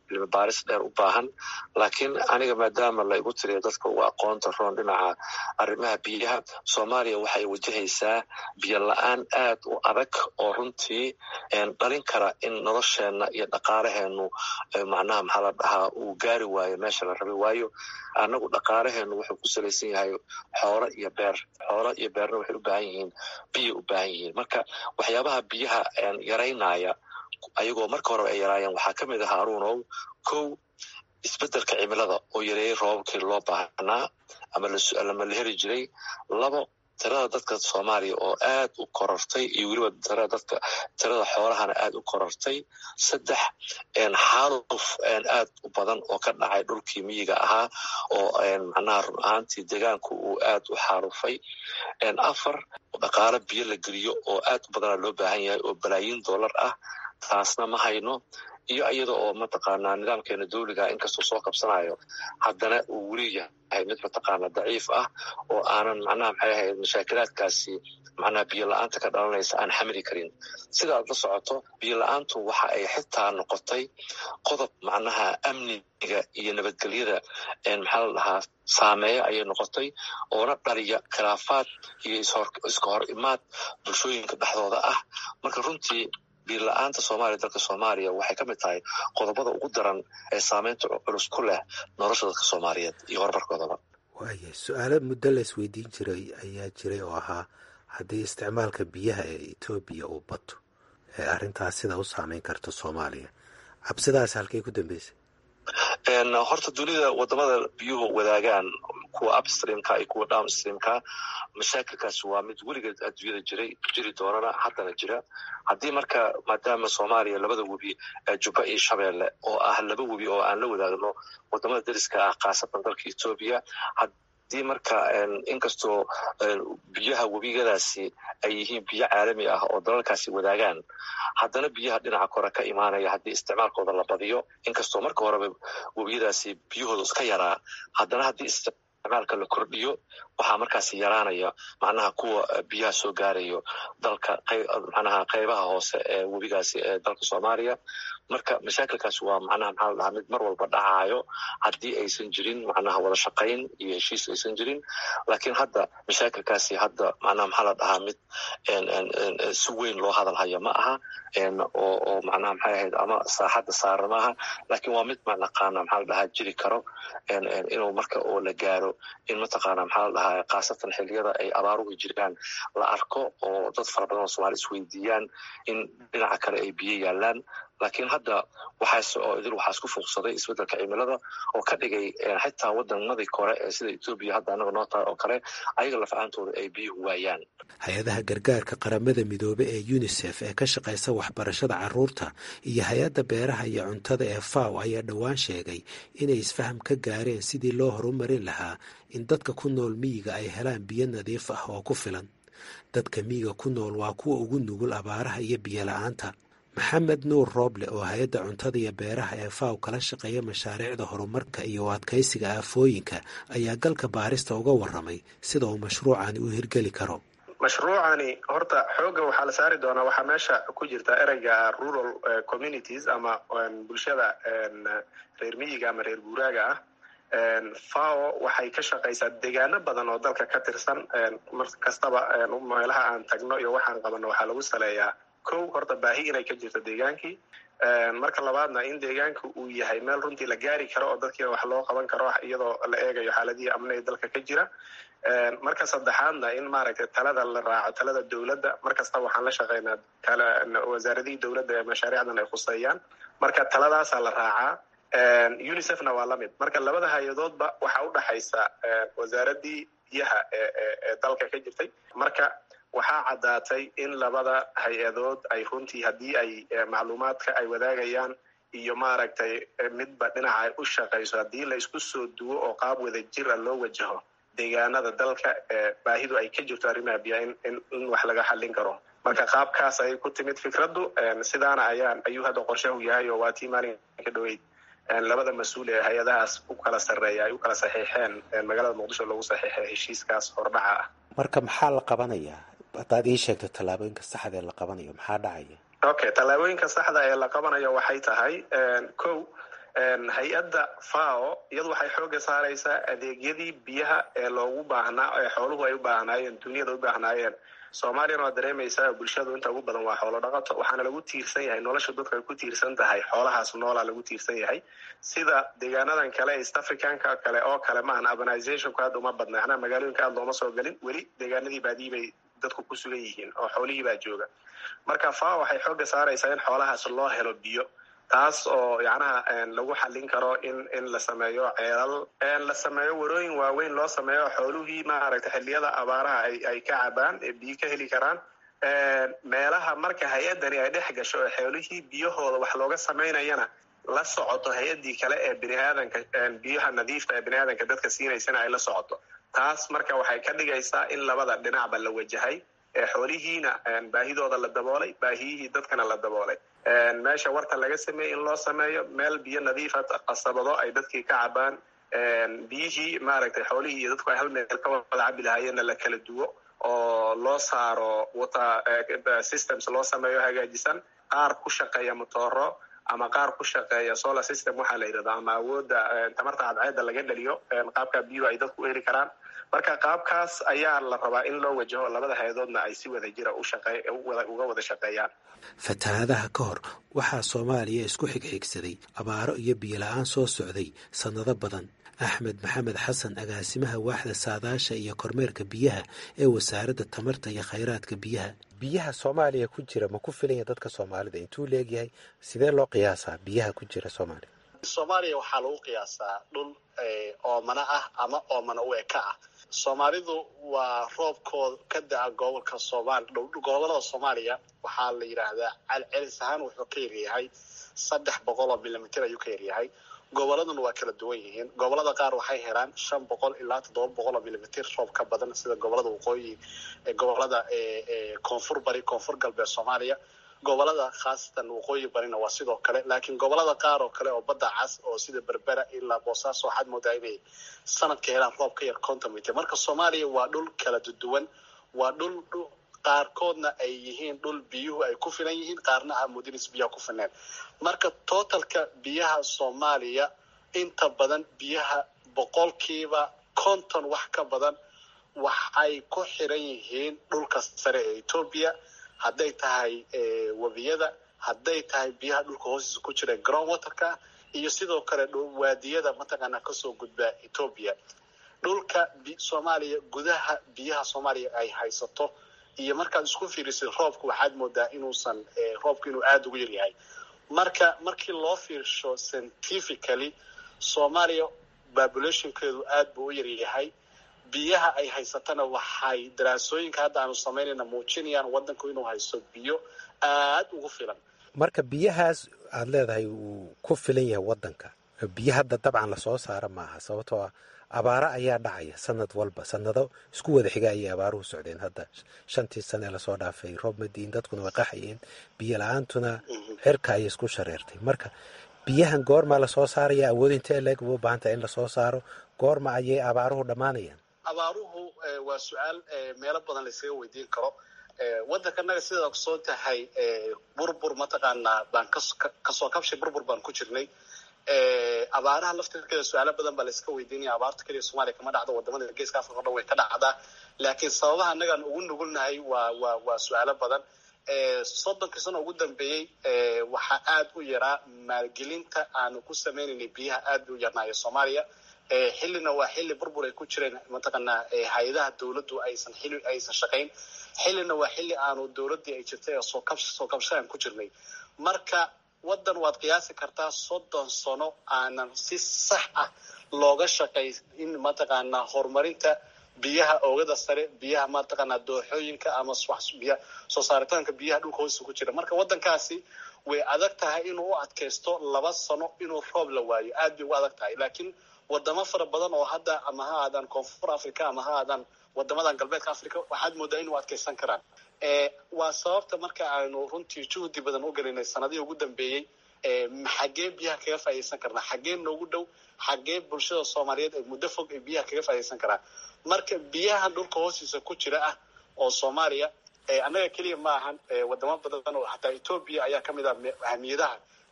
cilmi baaris dheer u baahan. laakiin aniga maadaama la igu tiriyo dadka ugu aqoonta roon dhinaca arrimaha biyaha, soomaaliya waxay wajahaysaa biyo la-aan aad u adag oo runtii dhalin kara in nolosheenna iyo dhaqaalaheenu macnaha maxaa la dhahaa uu gaari waayo meesha la rabay. waayo anagu dhaqaalaheenu wuxuu ku salaysan yahay xoolo iyo beer. xoolo iyo beerna waxay u baahan yihiin biyo u baahan yihiin. marka waxyaabaha biyaha yaraynaya ayagoo marka hore ay yaraayeen waxaa ka mid ah haruunow, kow isbedelka cimilada oo yareeyey roobabkii loo baahnaa ama lama la heli jiray. labo tirada dadka soomaaliya oo aad u korortay iyo weliba tirada dadka tirada xoolahana aad u korortay. saddex xaaluf aad u badan oo ka dhacay dhulkii miyiga ahaa oo macnaha run ahaantii deegaanku uu aad u xaalufay. afar dhaqaalo biyo la geliyo oo aad u badana loo baahan yahay oo balaayiin dollar ah, taasna ma hayno. iyo iyada oo mataqaanaa nidaamkeena dawliga inkastoo soo qabsanayo haddana uu weli yahay mid mataqaanaa daciif ah oo aanan macnaha maxay ahayd mashaakilaadkaasi macnaha biyo la-aanta ka dhalanaysa aan xamili karin. sidaad la socoto biyo la-aantu waxa ay xitaa noqotay qodob macnaha amniga iyo nabadgelyada maxaa la dhahaa saameeya ayay noqotay, oona dhaliya khilaafaad iyo iska hor imaad bulshooyinka dhexdooda ah. marka runtii biyo la-aanta soomaaliya dalka soomaaliya waxay ka mid tahay qodobada ugu daran ee saameynta culus ku leh nolosha dadka soomaaliyeed iyo horumarkoodaba. waaya su-aalo muddo la isweydiin jiray ayaa jiray oo ahaa haddii isticmaalka biyaha ee etoobiya uu bato ee arrintaas sida u saameyn karto soomaaliya. cabsidaas halkay ku dambeysay? horta dunida wadamada biyuhu wadaagaan, kuwa upstreamka iyo kuwa downstreamka, mashaakilkaasi waa mid weligeed adduunyada jiray jiri doonana haddana jira. haddii marka maadaama soomaaliya labada webi jubba iyo shabeelle oo ah laba webi oo aan la wadaagno wadamada dariska ah khaasatan dalka etoobiya, haddii marka inkastoo biyaha webigadaasi ay yihiin biyo caalami ah oo dalalkaasi wadaagaan, haddana biyaha dhinaca kore ka imaanaya haddii isticmaalkooda la badiyo, inkastoo marka horeba webiyadaasi biyahooda iska yaraa, haddana haddii isticmaalka la kordhiyo waxaa markaasi yaraanaya macnaha kuwa biyaha soo gaarayo dalka macnaha qaybaha hoose ee webigaasi ee dalka soomaaliya. marka mashaakilkaasi waa macnaha maxaa la dhahaa mid mar walba dhacayo haddii aysan jirin macnaha wada shaqayn iyo heshiis aysan jirin. laakiin hadda mashaakilkaasi hadda macnaha maxaa la dhahaa mid si weyn loo hadal haya ma aha oo oo macnaha maxay ahayd ama saaxadda saaran maaha, laakiin waa mid manaqaana maxaa la dhahaa jiri karo inuu marka oo la gaaro in mataqaana maxaa la dhahaa khaasatan xilliyada ay abaaruhu jiraan la arko oo dad fara badan oo soomaali isweydiiyaan in dhinaca kale ay biyo yaalaan. laakiin hadda waxaas oo idil waxaa isku fuuqsaday isbedelka cimilada oo ka dhigay xitaa wadamadii kore ee sida etoobiya hadda anaga noo tahay oo kale ayaga laf-aantooda ay biyuhu waayaan. hay-adaha gargaarka qaramada midoobe ee unisef ee ka shaqaysa waxbarashada carruurta iyo hay-adda beeraha iyo cuntada ee faw ayaa dhowaan sheegay inay isfaham ka gaareen sidii loo horumarin lahaa in dadka ku nool miyiga ay helaan biyo nadiif ah oo ku filan. dadka miyiga ku nool waa kuwa ugu nugul abaaraha iyo biyo la-aanta. maxamed nuur rooble oo hay-adda cuntada iyo beeraha ee faw kala shaqeeya mashaariicda horumarka iyo adkaysiga aafooyinka ayaa galka baarista uga warramay sida uu mashruucani u hirgeli karo. mashruucani horta xoogga waxaa la saari doonaa waxaa meesha ku jirta ereyga rural communities ama bulshada reer miyiga ama reer guuraaga ah. faw waxay ka shaqaysaa deegaano badan oo dalka ka tirsan. mar kastaba meelaha aan tagno iyo waxaan qabanno waxaa lagu saleeyaa kow horta baahi inay ka jirto deegaankii. marka labaadna in deegaanka uu yahay meel runtii la gaari karo oo dadkiina wax loo qaban karo iyadoo la eegayo xaaladihii amniga dalka ka jira. marka saddexaadna in maaragtay talada la raaco talada dowladda. mar kasta waxaan la shaqeynaa wasaaradihii dowladda ee mashaariicdan ay khuseeyaan, marka taladaasaa la raacaa. unicefna waa lamid. marka labada hay-adoodba waxaa u dhaxaysa wasaaradii biyaha ee dalka ka jirtay. marka waxaa caddaatay in labada hay-adood ay runtii haddii ay macluumaadka ay wadaagayaan iyo maaragtay midba dhinaca ay u shaqayso, haddii la isku soo duwo oo qaab wada jir a loo wajaho deegaanada dalka baahidu ay ka jirto arrimaha biyaha in in wax laga xallin karo. marka qaabkaas ayay ku timid fikraddu. sidaana ayaan ayuu hadda qorshahu yahay oo waa tii maalinka dhaweyd labada mas-uul ee hay-adahaas u kala sarreeya ay u kala saxiixeen magaalada muqdisho lagu saxiixay heshiiskaas hordhaca ah. marka maxaa la qabanayaa? haddaad ii sheegto tallaabooyinka saxda ee la qabanayo maxaa dhacaya? okay, tallaabooyinka saxda ee la qabanayo waxay tahay kow hay-adda fao iyadu waxay xooga saaraysaa adeegyadii biyaha ee loogu baahnaa ee xooluhu ay u baahnaayeen duniyada u baahnaayeen. soomaaliyana waa dareemaysaa bulshadu inta ugu badan waa xoolo dhaqato, waxaana lagu tiirsan yahay nolosha dadka ay ku tiirsan tahay xoolahaas noolaa lagu tiirsan yahay. sida deegaanadan kale east africanka kale oo kale maahan urbanizationku aad uma badna, anaa magaalooyinka aad looma soo gelin, weli deegaanadii baadii bay dadku ku sugan yihiin oo xoolihii baa jooga. marka fao waxay xooga saaraysaa in xoolahaas loo helo biyo, taas oo yacnaha lagu xallin karo in in la sameeyo ceelal, la sameeyo warooyin waaweyn loo sameeyo xooluhii maaragtay xilliyada abaaraha ay ay ka cabaan ee biyo ka heli karaan. meelaha marka hay-adani ay dhex gasho ee xoolihii biyahooda wax looga samaynayana la socoto hay-adii kale ee biniaadanka biyaha nadiifta ee biniaadanka dadka siinaysana ay la socoto. taas marka waxay ka dhigaysaa in labada dhinacba la wajahay, ee xoolihiina baahidooda la daboolay, baahiyihii dadkana la daboolay. meesha warta laga sameeyey in loo sameeyo meel biyo nadiifa qasabado ay dadkii ka cabaan, biyihii maaragtay xoolihii iyo dadku ay hal meel ka wada cabi lahaayeenna la kala duwo oo loo saaro water systems loo sameeyo hagaajisan, qaar ku shaqeeya motooro ama qaar ku shaqeeya solar system waxaa la yidhahda, ama awoodda tamarta cadceedda laga dhaliyo qaabka biyuhu ay dadku u heli karaan. marka qaabkaas ayaa la rabaa in loo wajaho, labada hay-adoodna ay si wada jira uga wada shaqeeyaan. fatahaadaha ka hor waxaa soomaaliya isku xigxigsaday abaaro iyo biyola-aan soo socday sannado badan. axmed maxamed xasan, agaasimaha waaxda saadaasha iyo kormeerka biyaha ee wasaaradda tamarta iyo khayraadka biyaha. biyaha soomaaliya ku jira ma ku filanya dadka soomaalida? intuu leegyahay? sidee loo qiyaasaa biyaha ku jira soomaaliya? soomaaliya waxaa lagu qiyaasaa dhul oomana ah ama oomana u eka ah. soomaalidu waa roobkooda ka daca gobolka soomaali gobolada soomaaliya waxaa la yidhaahdaa celcelis ahaan wuxuu ka yaryahay saddex boqol oo milimitir ayuu ka yaryahay. goboladuna waa kala duwan yihiin. gobolada qaar waxay helaan shan boqol ilaa toddoba boqol oo milimitir roob ka badan, sida gobolada waqooyi, gobolada koonfur bari, koonfur galbeed soomaaliya. gobolada khaasatan waqooyi barina waa sidoo kale, laakiin gobolada qaar oo kale oo badda cas oo sida berbera ilaa boosaaso waxaad moodaa inay sanadka helaan roob ka yar konton mitir. marka soomaaliya waa dhul kala duwan, waa dhul qaarkoodna ay yihiin dhul biyuhu ay ku filan yihiin, qaarna ah mudinis biyaha ku filneen. marka totalka biyaha soomaaliya inta badan biyaha boqolkiiba konton wax ka badan waxay ku xiran yihiin dhulka sare ee Ethiopia, hadday tahay webiyada, hadday tahay biyaha dhulka hoostiisa ku jira ground waterka, iyo sidoo kale waadiyada mataqaanaa kasoo gudba Ethiopia. dhulka soomaaliya gudaha biyaha soomaaliya ay haysato iyo markaad isku fiirisid roobku waxaad moodaa inuusan roobku inuu aada ugu yaryahay. marka markii loo fiirsho scientifically soomaaliya populationkeedu aad buu u yaryahay. biyaha ay haysatana waxay daraasooyinka hadda aanu samaynayna muujinayaan wadanku inuu haysto biyo aad ugu filan. marka biyahaas aad leedahay uu ku filan yahay wadanka, biyo hadda dabcan lasoo saara maaha, sababtoo ah abaaro ayaa dhacaya sanad walba. sanado isku wada xiga ayay abaaruhu socdeen. hadda shantii sane lasoo dhaafay roob madiin, dadkuna way qaxayeen, biyo la-aantuna cirka ayay isku shareertay. marka biyahan goorma lasoo saaraya? awood intee leeg u baahan tahay in lasoo saaro? goorma ayay abaaruhu dhammaanayaan? abaaruhu waa su-aal meelo badan laysaga weydiin karo. waddankanaga sidaad ogsoon tahay burbur mataqaanaa baan kasoo kabshay burbur baan ku jirnay. abaaraha laftirkeeda su-aalo badan baa layska weydiinaya. abaarta keliya soomaaliya kama dhacdo, wadamada geeska afrika o dhan way ka dhacdaa, laakiin sababaha annagaan ugu nugulnahay waa waa waa su-aalo badan. soddonkii sano ugu dambeeyey waxaa aad u yaraa maalgelinta aanu ku sameynaynay biyaha, aad u yarnaayo soomaaliya. xillina waa xilli burbur ay ku jireen mataqaanaa hay-adaha dawladdu aysan xilli aysan shaqayn, xillina waa xilli aanu dawladdii ay jirtay oo soo kabsh soo kabshaan ku jirnay. marka waddan waad qiyaasi kartaa soddon sano aanan si sax ah looga shaqay in mataqaanaa horumarinta biyaha oogada sare, biyaha mataqaanaa dooxooyinka ama biya soo saaritaanka biyaha dhulka hoostiisa ku jira. marka waddankaasi way adag tahay inuu u adkaysto laba sano inuu roob la waayo, aad bay ugu adag tahay. laakiin wadamo fara badan oo hadda ama ha aadaan koonfur africa ama ha aadaan wadamadan galbeedka africa waxaad moodaa inuu adkaysan karaan. waa sababta marka aynu runtii juhdi badan u gelinay sanadihii ugu dambeeyey, xaggee biyaha kaga faa'iidaysan karnaa, xaggee noogu dhow, xaggee bulshada soomaaliyeed ay muddo fog ay biyaha kaga faa'iidaysan karaan. marka biyahan dhulka hoostiisa ku jira ah oo soomaaliya annaga keliya ma ahan, wadamo badan oo xataa Ethiopia ayaa kamid ah ahmiyadaha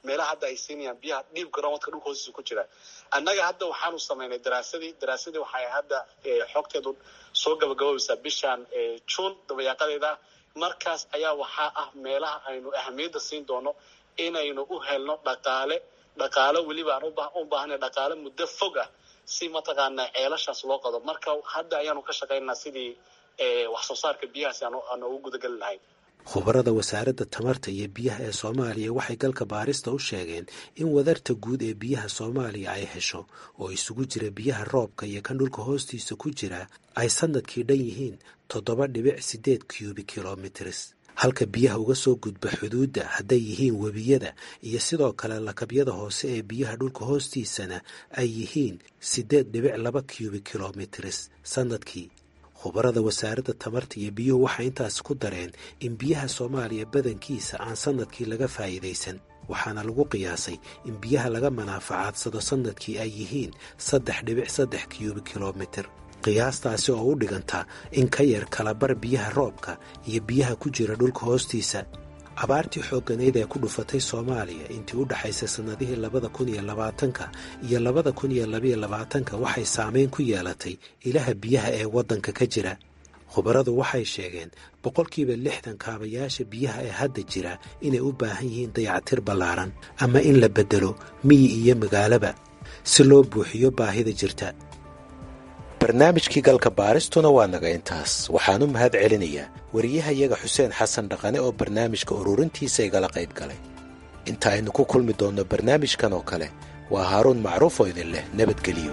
meelaha hadda ay siinayaan biyaha deep groundka dhulka hoostiisa ku jira. annaga hadda waxaanu samaynay daraasadii daraasadii waxay hadda xogteedu soo gabagabaysaa bishaan June dabayaaqadeeda. markaas ayaa waxaa ah meelaha aynu ahamiyadda siin doono inaynu u helno dhaqaale dhaqaale weliba aan u baahnay dhaqaale muddo fog ah si mataqaanaa ceelashaas loo qodo. marka hadda ayaanu ka shaqaynaa sidii wax soo saarka biyahaas aan ugu gudagali lahayn. khubarada wasaaradda tamarta iyo biyaha ee Soomaaliya waxay galka baarista u sheegeen in wadarta guud ee biyaha Soomaaliya ay hesho oo isugu jira biyaha roobka iyo kan dhulka hoostiisa ku jira ay sanadkii dhan yihiin toddoba dhibic sideed cubic kilometers, halka biyaha uga soo gudba xuduudda hadday yihiin webiyada iyo sidoo kale lakabyada hoose ee biyaha dhulka hoostiisana ay yihiin sideed dhibic laba cubic kilometers sanadkii. khubarada wasaaradda tamarta iyo biyuhu waxay intaas ku dareen in biyaha Soomaaliya badankiisa aan sanadkii laga faa'iidaysan, waxaana lagu qiyaasay in biyaha laga manaafacadsado sanadkii ay yihiin saddex dhibic saddex cubic kilometer, qiyaastaasi oo u dhiganta in ka yar kala bar biyaha roobka iyo biyaha ku jira dhulka hoostiisa. abaartii xoogganayd ee ku dhufatay Soomaaliya intii u dhaxaysay sanadihii labada kun iyo labaatanka iyo labada kun iyo labiyo labaatanka waxay saameyn ku yeelatay ilaha biyaha ee waddanka ka jira. khubaradu waxay sheegeen boqolkiiba lixdan kaabayaasha biyaha ee hadda jira inay u baahan yihiin dayactir ballaaran ama in la beddelo miyi iyo magaalaba si loo buuxiyo baahida jirta. barnaamijkii galka baaristuna waa naga intaas. waxaan u mahad celinayaa wariyahayaga xuseen xasan dhaqane oo barnaamijka ururintiisa igala qayb galay. inta aynu ku kulmi doonno barnaamijkan oo kale waa haaruun macruuf oo idin leh nabadgeliyo.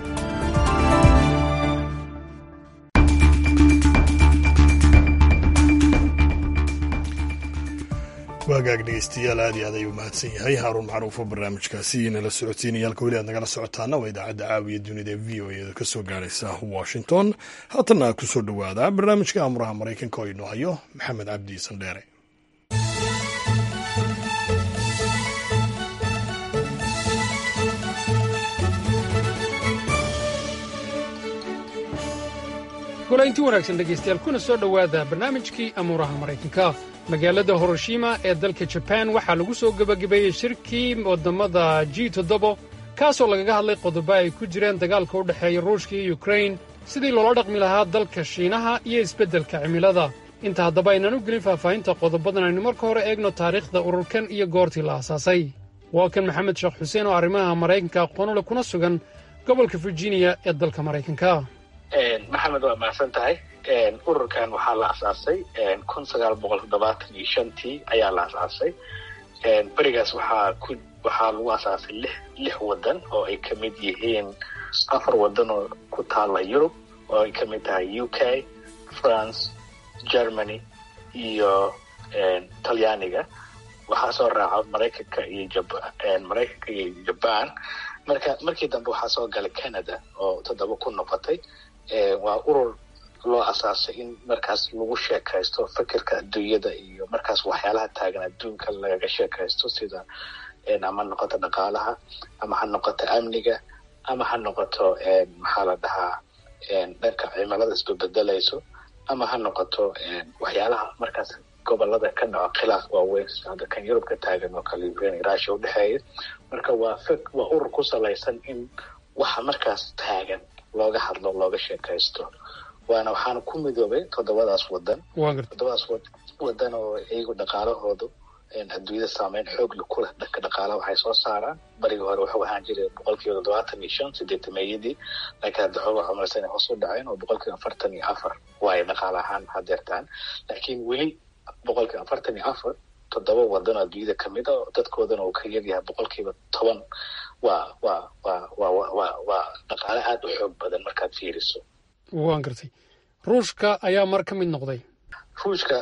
waagaag dhegeystayaal aad iyo aad ayuu mahadsan yahay haaruun macruuf oo barnaamijkaasi nala socodsiinaya. halka weli aad nagala socotaana waa idaacadda caawiya dunida ee v o a ka soo gaaraysa Washington. haatanna ku soo dhowaada barnaamijka amuraha Maraykanka oo inoo hayo maxamed cabdi sandheere. kulaynti wanaagsan dhegaystayaal kuna soo dhowaada barnaamijkii amuuraha Maraykanka. magaalada Hiroshima ee dalka Japan waxaa lagu soo gabagabeeyey shirkii wadamada G toddoba kaasoo lagaga hadlay qodobo ay ku jireen dagaalka u dhexeeya Ruushka iyo Ukraine, sidii loola dhaqmi lahaa dalka Shiinaha iyo isbeddelka cimilada. inta haddaba aynaan u gelin faahfaahinta qodobadan aynu marka hore eegno taariikhda ururkan iyo goortii la aasaasay. waa kan maxamed sheekh xuseen oo arrimaha Maraykanka aqoon u leh kuna sugan gobolka Virginia ee dalka Maraykanka. maxamed waa mahadsan tahay. ururkan waxaa la asaasay kun sagaal boqol toddobaatan iyo shantii ayaa la asaasay. berigaas waxaa ku waxaa lagu asaasay lix lix wadan oo ay ka mid yihiin afar wadan oo ku taala Yurub oo ay ka mid tahay U K, France, Germany iyo Talyaaniga. waxaa soo raaca Maraykanka iyo Japan Maraykanka iyo Japan marka markii dambe waxaa soo galay Canada oo toddoba ku noqotay. waa urur loo asaasay in markaas lagu sheekaysto fikirka adduunyada iyo markaas waxyaalaha taagan adduunka lagaga sheekaysto, sida ama noqoto dhaqaalaha ama ha noqoto amniga ama ha noqoto maxaa la dhahaa dhanka cimilada isbebedelayso ama ha noqoto waxyaalaha markaas gobolada ka dhaco khilaaf waaweyn sida kan Yurub ka taagan oo kale Ukraine iyo Russia u dhexeeya. marka waa fik waa urur ku salaysan in waxa markaas taagan looga hadlo looga sheekaysto. waana waxaana ku midoobay toddobadaas wadan toddobadaas wadan oo iyagu dhaqaalahoodu adduunyada saameyn xoog leh ku leh. dhanka dhaqaalaha waxay soo saaraan barigii hore wuxuu ahaan jiray boqolkiiba toddobaatan iyo shan sideetameeyadii, laakiin hadda xoog waxaa malaysan inay hoos u dhaceen oo boqolkiiba afartan iyo afar waayo dhaqaale ahaan hadeertaan. laakiin weli boqolkiiba afartan iyo afar toddoba wadan oo adduunyada ka mid a oo dadkoodana uu ka yaryahay boqolkiiba toban waa waa waa waa waa waa dhaqaale aad u xoog badan markaad fiiriso. waan gartay. ruushka ayaa mar ka mid noqday. ruushka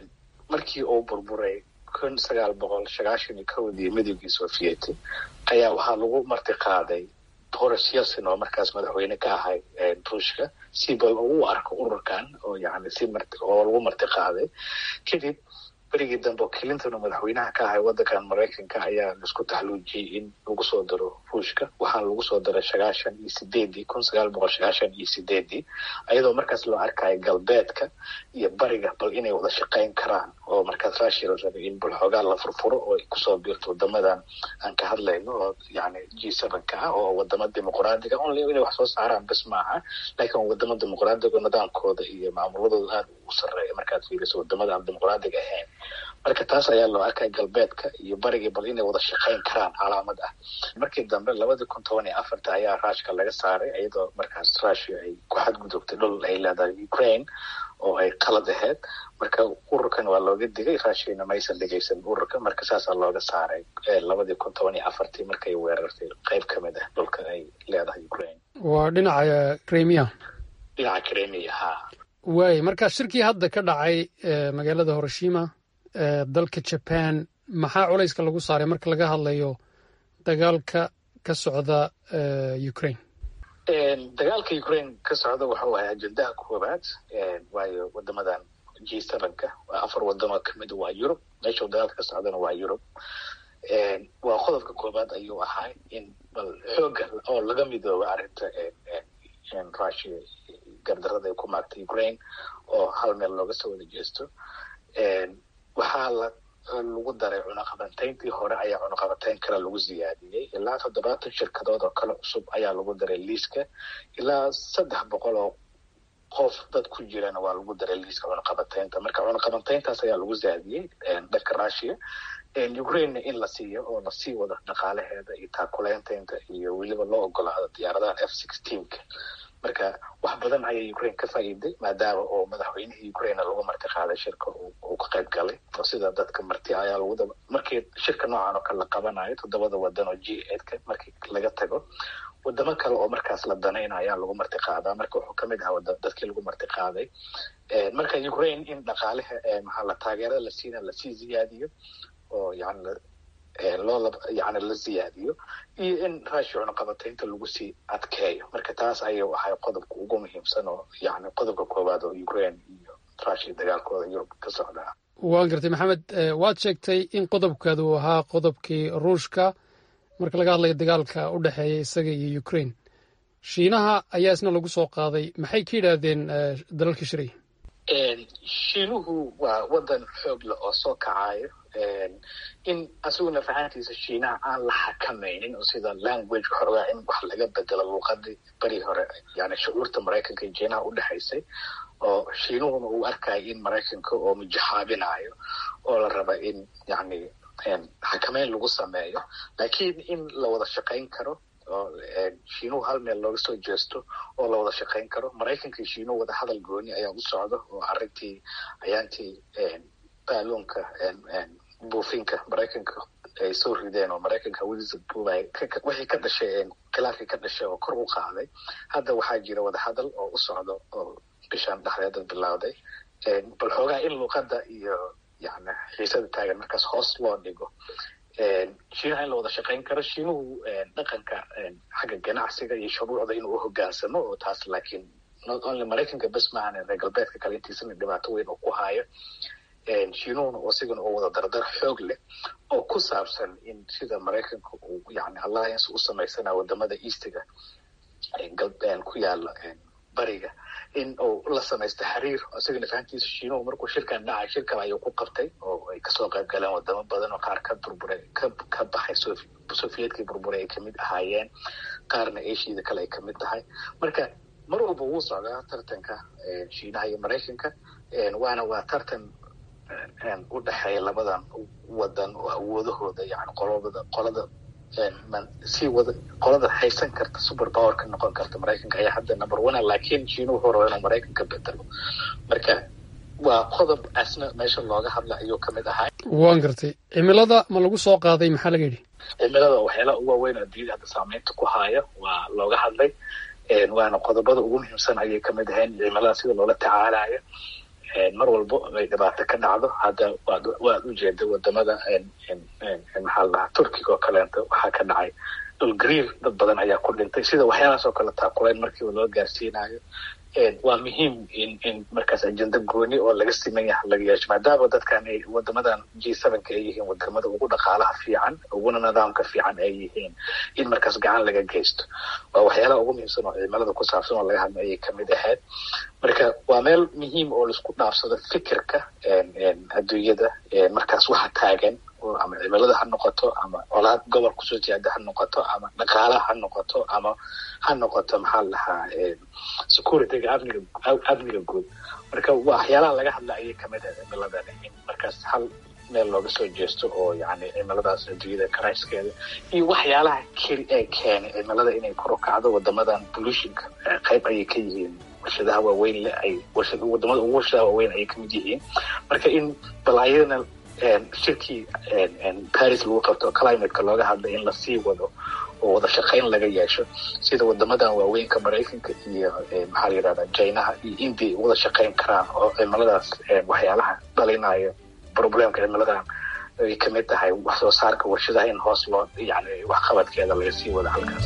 markii uu burburay kun sagaal boqol sagaashan iyo kowdii midowgii Sovieti ayaa waxaa lagu marti qaaday Boris Yeltsin oo markaas madaxweyne ka ahay ruushka si bal uu arko ururkan oo yacni si marti oo lagu marti qaaday. kadib berigii dambe clinton oo madaxweynaha ka ahay waddankan maraykanka ayaa laisku taxluujiyey in lagu soo daro ruushka waxaana lagu soo daray sagaashan iyo sideedii kun sagaal boqol sagaashan iyo sideedii ayadoo markaas loo arkayo galbeedka iyo bariga bal inay wada shaqayn karaan oo markaas Russia la rabay in bal xoogaa la furfuro oo ay kusoo biirto wadamadan aan ka hadlayno oo yani G seven ka oo wadamada dimuqraadiga only inay wax soo saaraan bas maaha laakiin wadamada dimuqraadiga nidaamkooda iyo maamuladooda aad u sareeya markaad fiiriso wadamada aan dimuqraadiga ahayn marka taas ayaa loo arkay galbeedka iyo bariga bal inay wada shaqayn karaan calaamad ah markii dambe labada kun toban iyo afar ayaa Ruushka laga saaray iyadoo markaas Russia ay ku xadgudubtay dhul ay leedahay Ukraine oo ay qalad ahayd marka ururkan waa looga digay Russia ma aysan dhageysan ururka marka saas looga saaray labada kun toban iyo afar markay weerartay qayb kamid ah dhulka ay leedahay Ukraine waa dhinaca Crimea dhinaca Crimea ha way marka shirkii hadda ka dhacay magaalada Hiroshima dalka Japan maxaa culayska lagu saaray marka laga hadlayo dagaalka ka socda Ukraine dagaalka Ukraine ka socda waxa uu ahaa ajendaha koobaad waayo wadamadan G seven ka waa afar wadamo kamid waa Europe meesha dagaalka ka socdana waa Europe waa qodobka koobaad ayuu ahaa in bal xooga oo laga midoobo arrinta in Russia gardarada ay ku maagtay Ukraine oo hal meel looga soo wada jeesto waxaa lagu daray cunaqabateyntii hore ayaa cunaqabateyn kale lagu siyaadiyey ilaa toddobaatan shirkadood oo kale cusub ayaa lagu daray liiska ilaa saddex boqol oo qof dad ku jirana waa lagu daray liiska cunaqabateynta marka cunaqabateyntaas ayaa lagu siyaadiyey dhanka Russia Ukraine in la siiyo oo la sii wada dhaqaalaheeda iyo taakuleynteeda iyo weliba loo ogolaado diyaaradaha F sixteen ka marka wax badan ayay Ukraine ka faa'iiday maadaama oo madaxweynaha Ukraine lagu marti qaaday shirka uu ka qayb galay oo sida dadka marti ayaa lagu daba markii shirka noocan oo kale la qabanayo toddobada wadan oo G eight ka markii laga tago wadamo kale oo markaas la danaynayo ayaa lagu marti qaadaa marka wuxuu kamid ahaa dadkii lagu marti qaaday marka Ukraine in dhaqaalaha maxaa la taageerada la siina la sii ziyaadiyo oo yani loo yani la siyaadiyo iyo in Russia cunaqabateynta lagu sii adkeeyo marka taas ayuu ahay qodobka ugu muhiimsan oo yani qodobka koowaad oo Ukraine iyo Russia dagaalkooda Europe ka socda waan gartay maxamed waad sheegtay in qodobkaadu uu ahaa qodobkii Ruushka marka laga hadlayo dagaalka u dhaxeeya isaga iyo Ukraine Shiinaha ayaa isna lagu soo qaaday maxay ka yiraahdeen dalalka shiray Shiinuhu waa wadan xoog leh oo soo kacayo in asuguna fahantiisa Shiinaha aan la xakamaynin oo sida language xorga in wax laga bedelo luqadii bari hore yani shucuurta Mareykanka iyo Shiinaha u dhaxaysay oo Shiinuhuna uu arkay in Mareykanka oo mujahabinayo oo la raba in yani xakamayn lagu sameeyo laakiin in la wada shaqayn karo oo Shiinuhu hal meel looga soo jeesto oo la wada shaqayn karo Mareykanka iyo Shiinuhu wada hadal gooni ayaa u socda oo arrintii ayaantii baalonka buufinka Mareykanka ay soo rideen oo Mareykanka wadiisa buubay wixii ka dhashay khilaafkii ka dhashay oo kor u qaaday hadda waxaa jira wada hadal oo u socdo oo bishan dhexdeeda bilowday bal xoogaa in luqadda iyo yani xiisada taagan markaas hoos loo dhigo Shiinaha in la wada shaqayn karo Shiinuhu dhaqanka xagga ganacsiga iyo shuruucda inuu hoggaansamo oo taas laakiin not only Mareykanka bas maahan reer galbeedka kale intiisana dhibaato weyn oo ku hayo Shiinuhuna oo sigana oo wada dardar xoog leh oo ku saabsan in sida Mareykanka uu yani alliance u samaysana wadamada eastiga galbeed ku yaala bariga in uu la samaysto xiriir asagana fahantiisa Shiinuhu markuu shirkan dhacay shirkan ayuu ku qabtay oo ay kasoo qayb galeen wadamo badan oo qaar ka burburay ka ka baxay Soviyetkii burburay ay kamid ahaayeen qaarna Aasiya kale ay kamid tahay marka mar walba wuu socdaa tartanka Shiinaha iyo Mareykanka waana waa tartan u dhaxeeya labadan wadan oo awoodahooda yani qolada qolada si wada qolada haysan karta super power ka noqon karta Mareykanka ayaa hadda number one laakiin Shiinuhu hore inuu Mareykanka bedelo marka waa qodob asna meesha looga hadla ayuu kamid ahaa waan gartay cimilada ma lagu soo qaaday maxaa laga yiri cimilada waxyaalaha ugu weyn oo diida hadda saameynta ku haya waa looga hadlay waana qodobada ugu muhiimsan ayay kamid ahayn cimilada sida loola tacaalayo mar walba ay dhibaato ka dhacdo hadda waad u jeeday wadamada maxaa la Turkiga oo kaleeto waxaa ka dhacay dhul gariir dad badan ayaa ku dhintay sida waxyaalahaas oo kale taakuleen markii loo gaarsiinayo waa muhiim in in markaas ajenda gooni oo laga siman yahay laga yeesho maadaama dadkan ay wadamadan G seven ka ay yihiin wadamada ugu dhaqaalaha fiican uguna nidaamka fiican ay yihiin in markaas gacan laga geysto waa waxyaalaha ugu muhiimsan oo cimilada ku saabsan oo laga hadlayay kamid ahayd marka waa meel muhiim oo la isku dhaafsado fikirka adduunyada markaas waxa taagan ama cimilada ha noqoto ama colaad gobol kusoo jeeda ha noqoto ama dhaqaalaha ha noqoto ama ha noqoto maxaa lahaa security-ga amniga amniga guud marka waxyaalaha laga hadla ayay kamid ah cimiladan in markaas hal meel looga soo jeesto oo yani cimiladaas adduunyada karayskeeda iyo waxyaalaha keli ee keenay cimilada inay kor u kacdo wadamadan pollutionka qayb ayay ka yihiin warshadaha waaweyn le ay warshada wadamada ugu warshadaha waaweyn ayay kamid yihiin marka in balaayadana shirkii Paris lagu qabto climate-ka looga hadlay in la sii wado oo wada shaqayn laga yeesho sida wadamadan waaweynka Mareykanka iyo maxaa la yiraahdaa China iyo India wada shaqayn karaan oo cimiladaas waxyaalaha dhalinayo problemka cimiladan ay kamid tahay wax soo saarka warshadaha in hoos loo yani wax qabadkeeda laga sii wado halkaas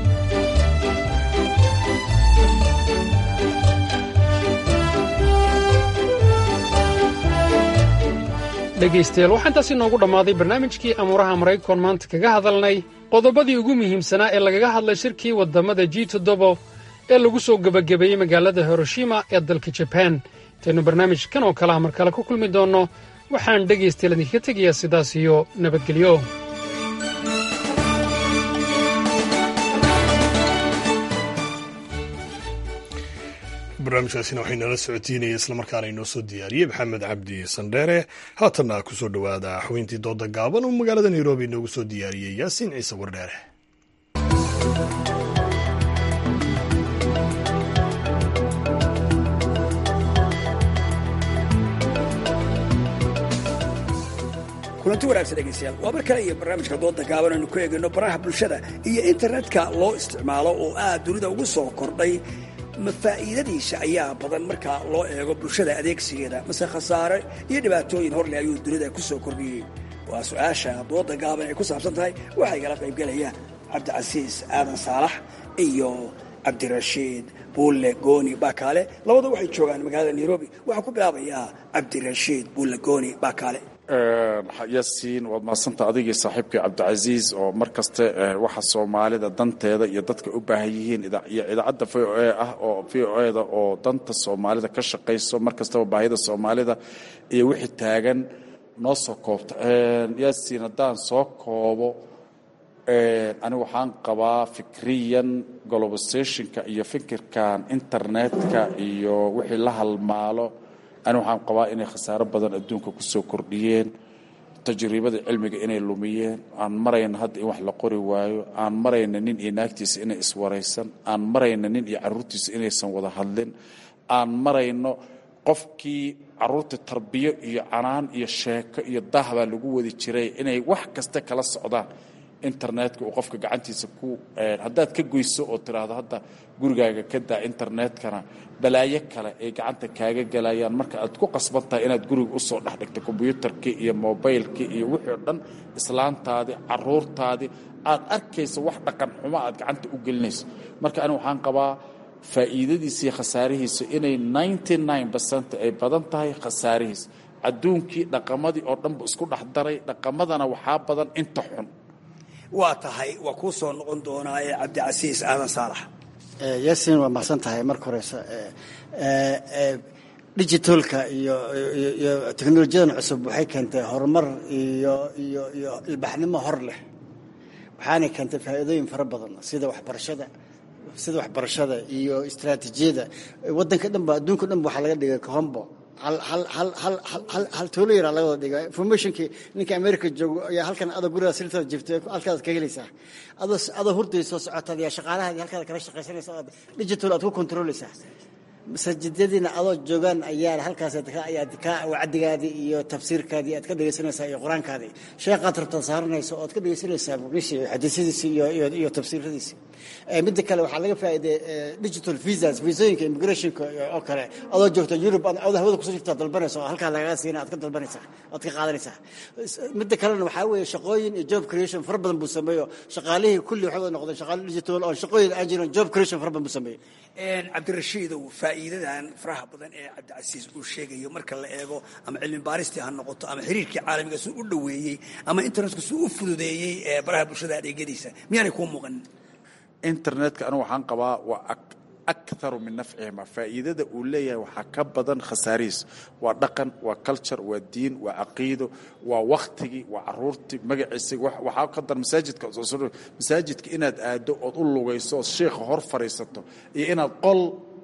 dhegaystayaal waxaan taasi noogu dhammaaday barnaamijkii amuuraha maraykan maanta kaga hadalnay qodobadii ugu muhiimsanaa ee lagaga hadlay shirkii waddamada G toddoba ee lagu soo gebagabeeyey magaalada Hiroshima ee dalka Japan intaynu barnaamijkan oo kale ah mar kale ku kulmi doonno waxaan dhegaystayaal idinkaga tegayaa sidaas iyo nabadgelyo barnaamijkaasina waxay nala socotiinaya islamarkaana inoo soo diyaariyey maxamed cabdi sandheere haatanna ku soo dhowaada xubintii dooda gaaban oo magaalada nairobi inoogu soo diyaariyey yaasiin ciise wardheere kulanti wanaagsan dhegeystayaal waa mar kale iyo barnaamijka dooda gaaban aynu ku eegayno baraha bulshada iyo internetka loo isticmaalo oo aad dunida ugu soo kordhay ma faa'iidadiisa ayaa badan marka loo eego bulshada adeegsigeeda mase khasaare iyo dhibaatooyin horleh ayuu dunida ku soo kordhiyey waa su-aasha dooda gaaban ay ku saabsan tahay waxaa igala qaybgelayaan cabdicasiis aadan saalax iyo cabdirashiid buulle gooni baakaale labada waxay joogaan magaalada nairobi waxaan ku bilaabayaa cabdirashiid buulle gooni baakaale yaasiin waad mahadsanta adigii saaxiibkii cabdicasiis oo mar kaste waxa soomaalida danteeda iyo dadka u baahan yihiin iyo idaacadda v o a ah oo v o eda oo danta soomaalida ka shaqayso mar kastaba baahida soomaalida iyo wixii taagan noo soo koobta yaasiin haddaan soo koobo anigu waxaan qabaa fikriyan globalizationka iyo fikirkan internetka iyo wixii la halmaalo ani waxaan qabaa inay khasaaro badan adduunka ku soo kordhiyeen tajriibada cilmiga inay lumiyeen aan marayna hadda in wax la qori waayo aan marayna nin iyo naagtiisa inay iswaraysan aan marayna nin iyo carruurtiisa inaysan wada hadlin aan marayno qofkii carruurta tarbiyo iyo canaan iyo sheeko iyo daah baa lagu wadi jiray inay wax kasta kala socdaan internetka uu qofka gacantiisa ku haddaad ka goyso oo tiraahdo hadda gurigaaga ka daa internetkana balaayo kale ay gacanta kaaga galayaan marka aad ku qasban tahay inaad guriga u soo dhex dhigto kombiyuutarkii iyo mobaylkii iyo wixii o dhan islaantaadii carruurtaadii aad arkayso wax dhaqan xumo aad gacanta u gelinayso marka anigu waxaan qabaa faa'iidadiisa iyo khasaarihiisa inay ninety nine percent ay badan tahay khasaarihiisa adduunkii dhaqamadii oo dhanba isku dhex daray dhaqamadana waxaa badan inta xun waa tahay waa kuu soo noqon doonaa ee cabdicasiis aadan saalax yaasiin waa mahadsan tahay marka horeysa digitalka iyo iyo teknolojiyadan cusub waxay keentay horumar iyo iyo iyo ilbaxnimo hor leh waxaanay keentay faa'iidooyin fara badan sida waxbarashada sida waxbarashada iyo istaraatiijiyada waddanka dhanba adduunka dhanba waxaa laga dhigay kahombo hal hal hal hal hal hal toolo yar laga wada dhigay informationkii ninka America joogo ayaa halkan ada guriga silta jiftay halkaas ka helaysaa ada ada hurdayso socotada ya shaqaalaha halkaas kala shaqaysanaysa digital aad ku controleysaa masajidadina adoo joogan ayaa halkaas aad ka wacdigaadi iyo tafsiirkaadi aad ka dhageysanaysaa iyo quraankaadi sheekhaad rabta saaranayso oo aad ka dhageysanaysaa bugnishi xadiisidiisa iyo iyo iyo tafsiiradiisa ee mid kale waxa laga faa'iiday digital visas visooyinka immigrationka oo kale adoo joogto Europe aad hawada ku soo jirtaa dalbanayso halka laga siina aad ka dalbanaysaa aad ka qaadanaysaa mid kale waxa weeye shaqooyin iyo job creation far badan buu sameeyo shaqaalihii kulli waxa noqday shaqaale digital oo shaqooyin aan jirin job creation far badan buu sameeyo een Cabdirashiid uu faa'iidadan faraha badan ee cabdicasiis uu sheegayo marka la eego ama cilmi baaristii ha noqoto ama xiriirkii caalamiga suu u dhoweeyey ama internetka suu u fududeeyey ee baraha bulshada adeegyadiisa miyaanay kuu muuqanin internetka anigu waxaan qabaa waa akharu min nafcihima faa'iidada uu leeyahay waxaa ka badan khasaarihiis waa dhaqan waa culture waa diin waa caqiido waa waktigii waa caruurtii magaciisii waxaa ka dar masaajidka masaajidka inaad aado ood u lugayso ood sheekha hor fadhiisato iyo inaad qol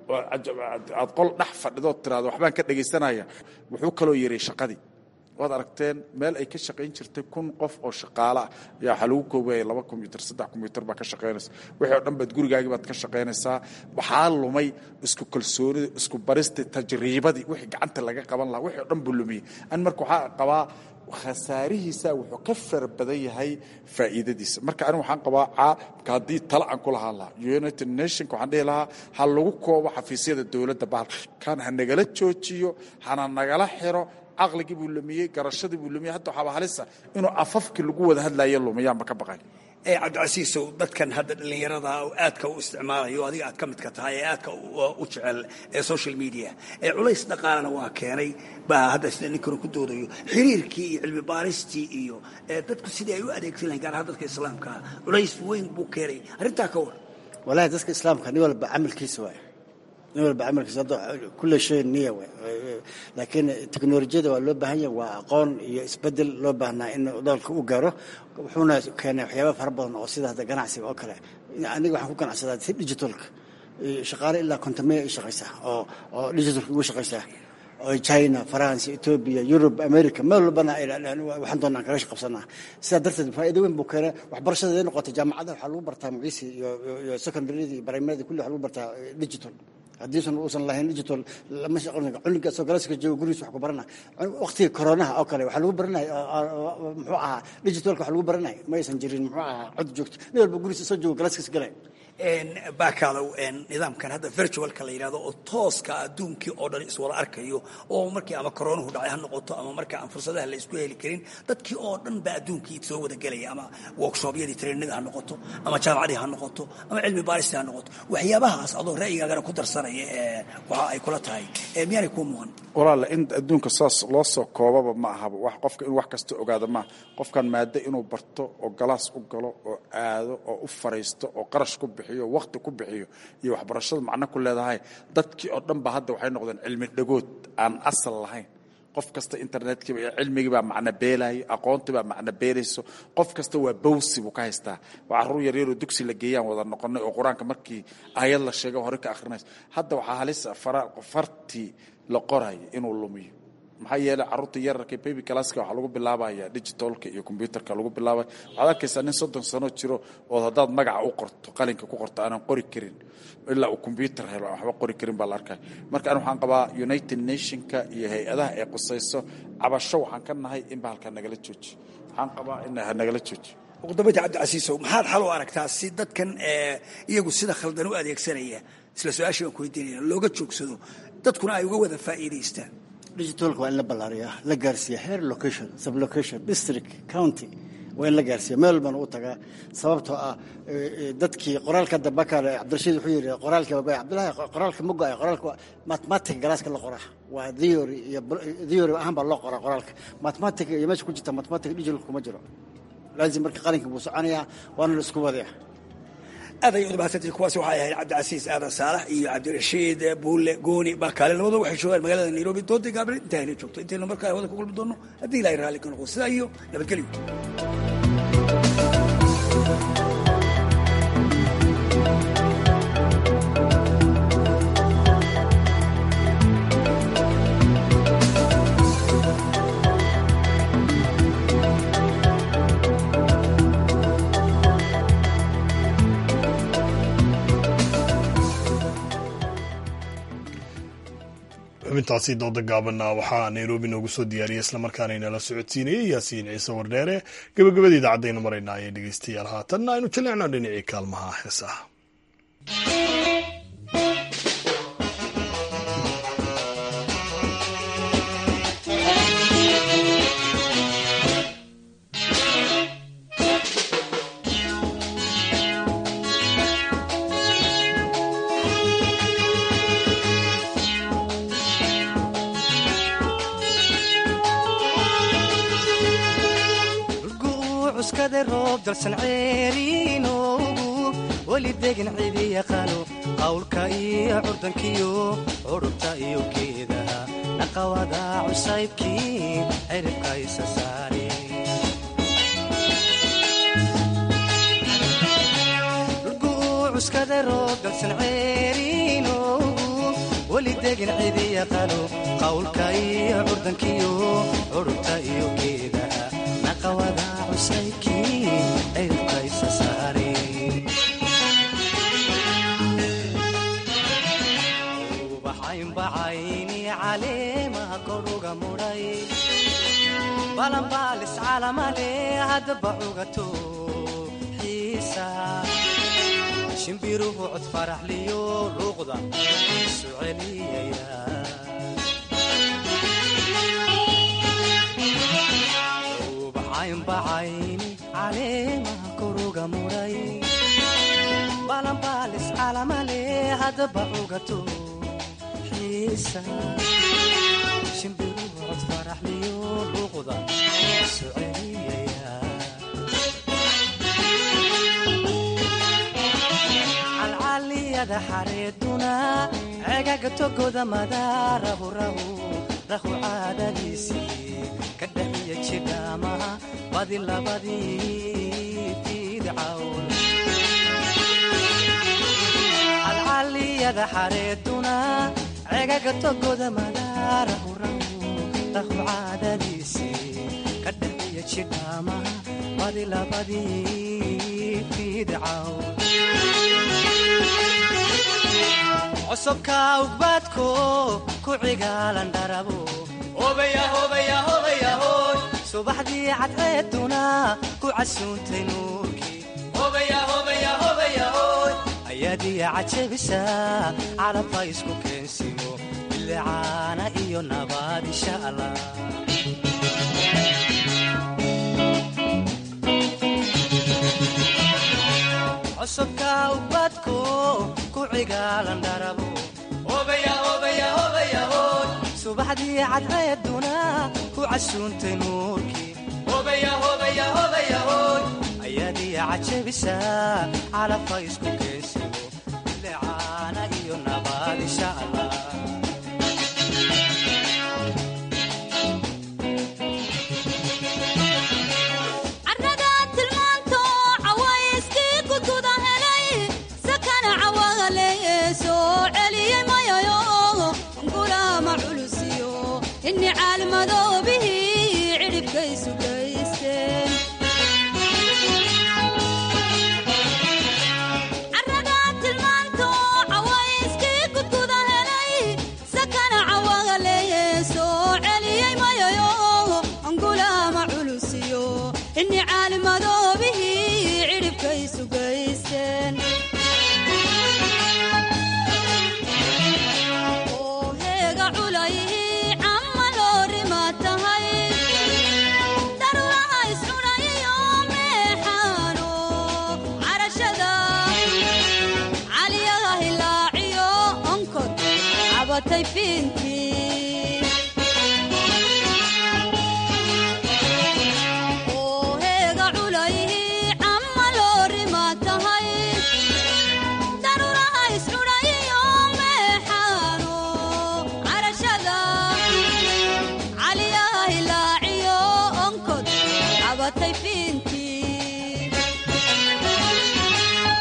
aad qol dhex fadhidood tiraado waxbaan ka dhegaysanaya wuxuu kaloo yeeray shaqadii waad aragteen meel ay ka shaqayn jirtay kun qof oo shaqaale ah ayaa waxaa lagu koobaya laba combyuter saddex combyuter baa ka shaqaynaysa wixii oo dhan baad gurigaagii baad ka shaqaynaysaa waxaa lumay isku kalsoonida isku baristii tajriibadii wixii gacanta laga qaban lahaa wixii oo dhan buu lumiyey an marka waxaa qabaa khasaarihiisa wuxuu ka fara badan yahay faa'iidadiisa marka anigu waxaan qabaa caamka haddii tala aan ku lahaan lahaa united nationka waxaan dhihi lahaa ha lagu koobo xafiisyada dowladda bahalkan ha nagala joojiyo hana nagala xiro caqligii buu lumiyey garashadii buu lumiyey hadda waxaaba halisa inuu afafkii lagu wada hadlayo lumiyaanba ka baqay ee cabdicasiisow dadkan hadda dhallinyarada oo aadka u isticmaalayo adiga aad ka midka tahay ee aadka u jecel ee social media ee culays dhaqaalana waa keenay baa hadda sida ninkanu ku doodayo xiriirkii iyo cilmi baaristii iyo dadku sidii ay u adeegsan lahayn gaar ahaan dadka islaamka culays weyn buu keenay arrintaa ka war walahi dadka islaamka nin walba camalkiisa waay nin walba camalkiisa hadda kulle shay niya waay laakiin teknolojiyada waa loo baahan yahay waa aqoon iyo isbedel loo baahnaa in dalka u gaaro wuxuuna keenay waxyaaba fara badan oo sida hadda ganacsiga oo kale aniga waxaan ku ganacsadaa si digitalka shaqaale ilaa kontamee ay shaqaysaa oo oo digitalka ugu shaqaysaa oo China France Ethiopia Europe America meel walbana waxaan doonaa kala shaqabsanaa sidaa darteed faa'iido weyn buu keenay waxbarashada ay noqotay jaamacadaha waxaa lagu bartaa magciisi iyo iyo secondary iyo primary kulli waxaa lagu bartaa digital haddii uusan lahayn digital lama shaqeyn culiga soo galaaska joogo gurigiisa wax ku barana waqtiga corona oo kale waxa lagu baranay muxuu ahaa digitalka waxa lagu baranay ma aysan jirin muxuu ahaa cod joogto meel walba gurigiisa soo joogo galaaskiisa galay een baakaado een nidaamkan hadda virtualka la yiraahdo oo tooska adduunkii oo dhan iswada arkayo oo markii ama corona dhacay ha noqoto ama markii aan fursadaha la isku heli karin dadkii oo dhan baa adduunkii soo wada galay ama workshopyadii trainingada ha noqoto ama jaamacadii ha noqoto ama cilmi baarista ha noqoto waxyaabahaas adoo ra'yigaaga ku darsanaya ee waxa ay kula tahay ee miyay ku muuqan walaal in adduunka saas loo soo koobaba ma aha wax qofka in wax kasta ogaado ma qofkan maada inuu barto oo galaas u galo oo aado oo u fariisto oo qarash ku bixiyo waqti ku bixiyo iyo waxbarashada macna ku leedahay dadkii oo dhan ba hadda waxay noqdeen cilmi dhagood aan asal lahayn qof kasta internetkii iyo cilmigii baa macna beelay aqoontii baa macna beelayso qof kasta waa bawsi buu ka haystaa waa caruur yar yar oo dugsi la geeyaan wada noqonay oo quraanka markii ayad la sheego hore ka akhrinayso hadda waxa halis farti la qoray inuu lumiyo maxaa yeelay caruurta yararka baby classka waxa lagu bilaabayaa digitalka iyo computerka lagu bilaabay waxa arkaysaa nin soddon sano jiro oo hadaad magaca u qorto qalinka ku qorto aan qori karin ilaa uu computer helo waxba qori karin baa la arkay marka aan waxaan qabaa United Nationka iyo hay'adaha ay qusayso cabasho waxaan ka nahay in bahalka nagala joojiyo waxaan qabaa in nagala joojiyo ugu dambeyntii cabdicasiisow maxaad xal u aragtaa si dadkan iyagu sida khaldan u adeegsanaya isla su'aashii aan ku weydiinaya looga joogsado dadkuna ay uga wada faa'iideystaan digitalka waa in la ballaariyaa la gaarsiiya heer location sub location district county waa in la gaarsiiya meel baan u tagaa sababtoo ah dadkii qoraalka dabakale cabdirashiid wuxuu yidhi qoraalka waa cabdullaahi qoraalka ma go'ay qoraalka mathematic galaaska la qoraa waa theory iyo theory ahaan baa loo qoraa qoraalka mathematic iyo meesha ku jirta mathematic digital kuma jiro laazim marka qalinka buu soconayaa waana la isku wadayaa aday u baahsatay kuwaas waxay ahayd cabdicasiis aadan saalax iyo cabdirashiid buule gooni baakaale labada waxay joogaan magaalada Nairobi doonta gaabri intaayna joogto intayna markaa wada ku kulmi doono haddii ilaahay raali ka noqdo sidaa iyo nabadgelyo xubintaasi dooda gaabanna waxaa Nairobi noogu soo diyaariyay islamarkaana inala socodsiinayay yaasiin ciise wardheere gabagabada idaacadaynu maraynaa ayay dhegeystayaal haatanna aynu jaleecno dhinacii kaalmaha heesaha roob dalsan ceeriinoogu weli degin cidi yaqaano qawlka iyo curdankiyo curubta iyo geedaha naqawada cusaybkii ciribka isa saare cuskada roob dalsan ceeriinoogu weli degin cidi yaqaano qawlka iyo curdankiyo curubta iyo geedaha naqawada cusaybkii ciribka isa saare ubaxaynbacayni caleemaha koruga mudhay balanbaalis calamale haddaba cugato xiisa shimbiruhu cod faraxliyo luuqda isu celiyaya ubaxaynbacayni caleemaha koruga mudhay balanbaalis calamale haddaba cugato xiisa shimbiruhu cod faraxliyo luuqda isu celiyaya calcaliyada xareeduna cegaga togoda madaarahu rahu rahu caadadiisii ka dhaxiya jidhaamaha badi labadii fiidcawn calcaliyada xareeduna cegaga togoda madaarahu rahu rahu caadadiisii ka dhaxiya jidhaamaha badi labadii fiidcawn cusubka ugbaadko ku cigaalan dharabo subaxdii cadceeduna ku casuuntay nuurkii ayaadiya cajabisa calabka isku keensimo bilicaana iyo nabaad insha allah cusubka ugbaadko ku cigaalan dharabo subaxdii cadceeduna ku casuuntay nuurkii ayaadiya cajabisa calabka isku keensimo bilicaana iyo nabaad insha allah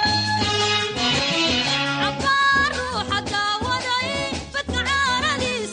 ruuxa daawaday badka caaradiis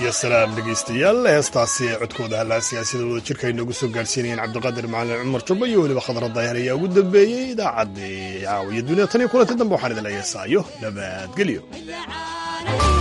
ya salaam dhegaystayaal heestaasi codkooda hallaa siyaasada wada jirka ay noogu soo gaarsiinayeen cabdiqaadir macalin cumar jubba iyo weliba khadra daahir ayaa ugu dambeeyey idaacaddii caawiya dunida tan iyo kulanti dambe waxaan idin leeyahay saayo nabadgelyo.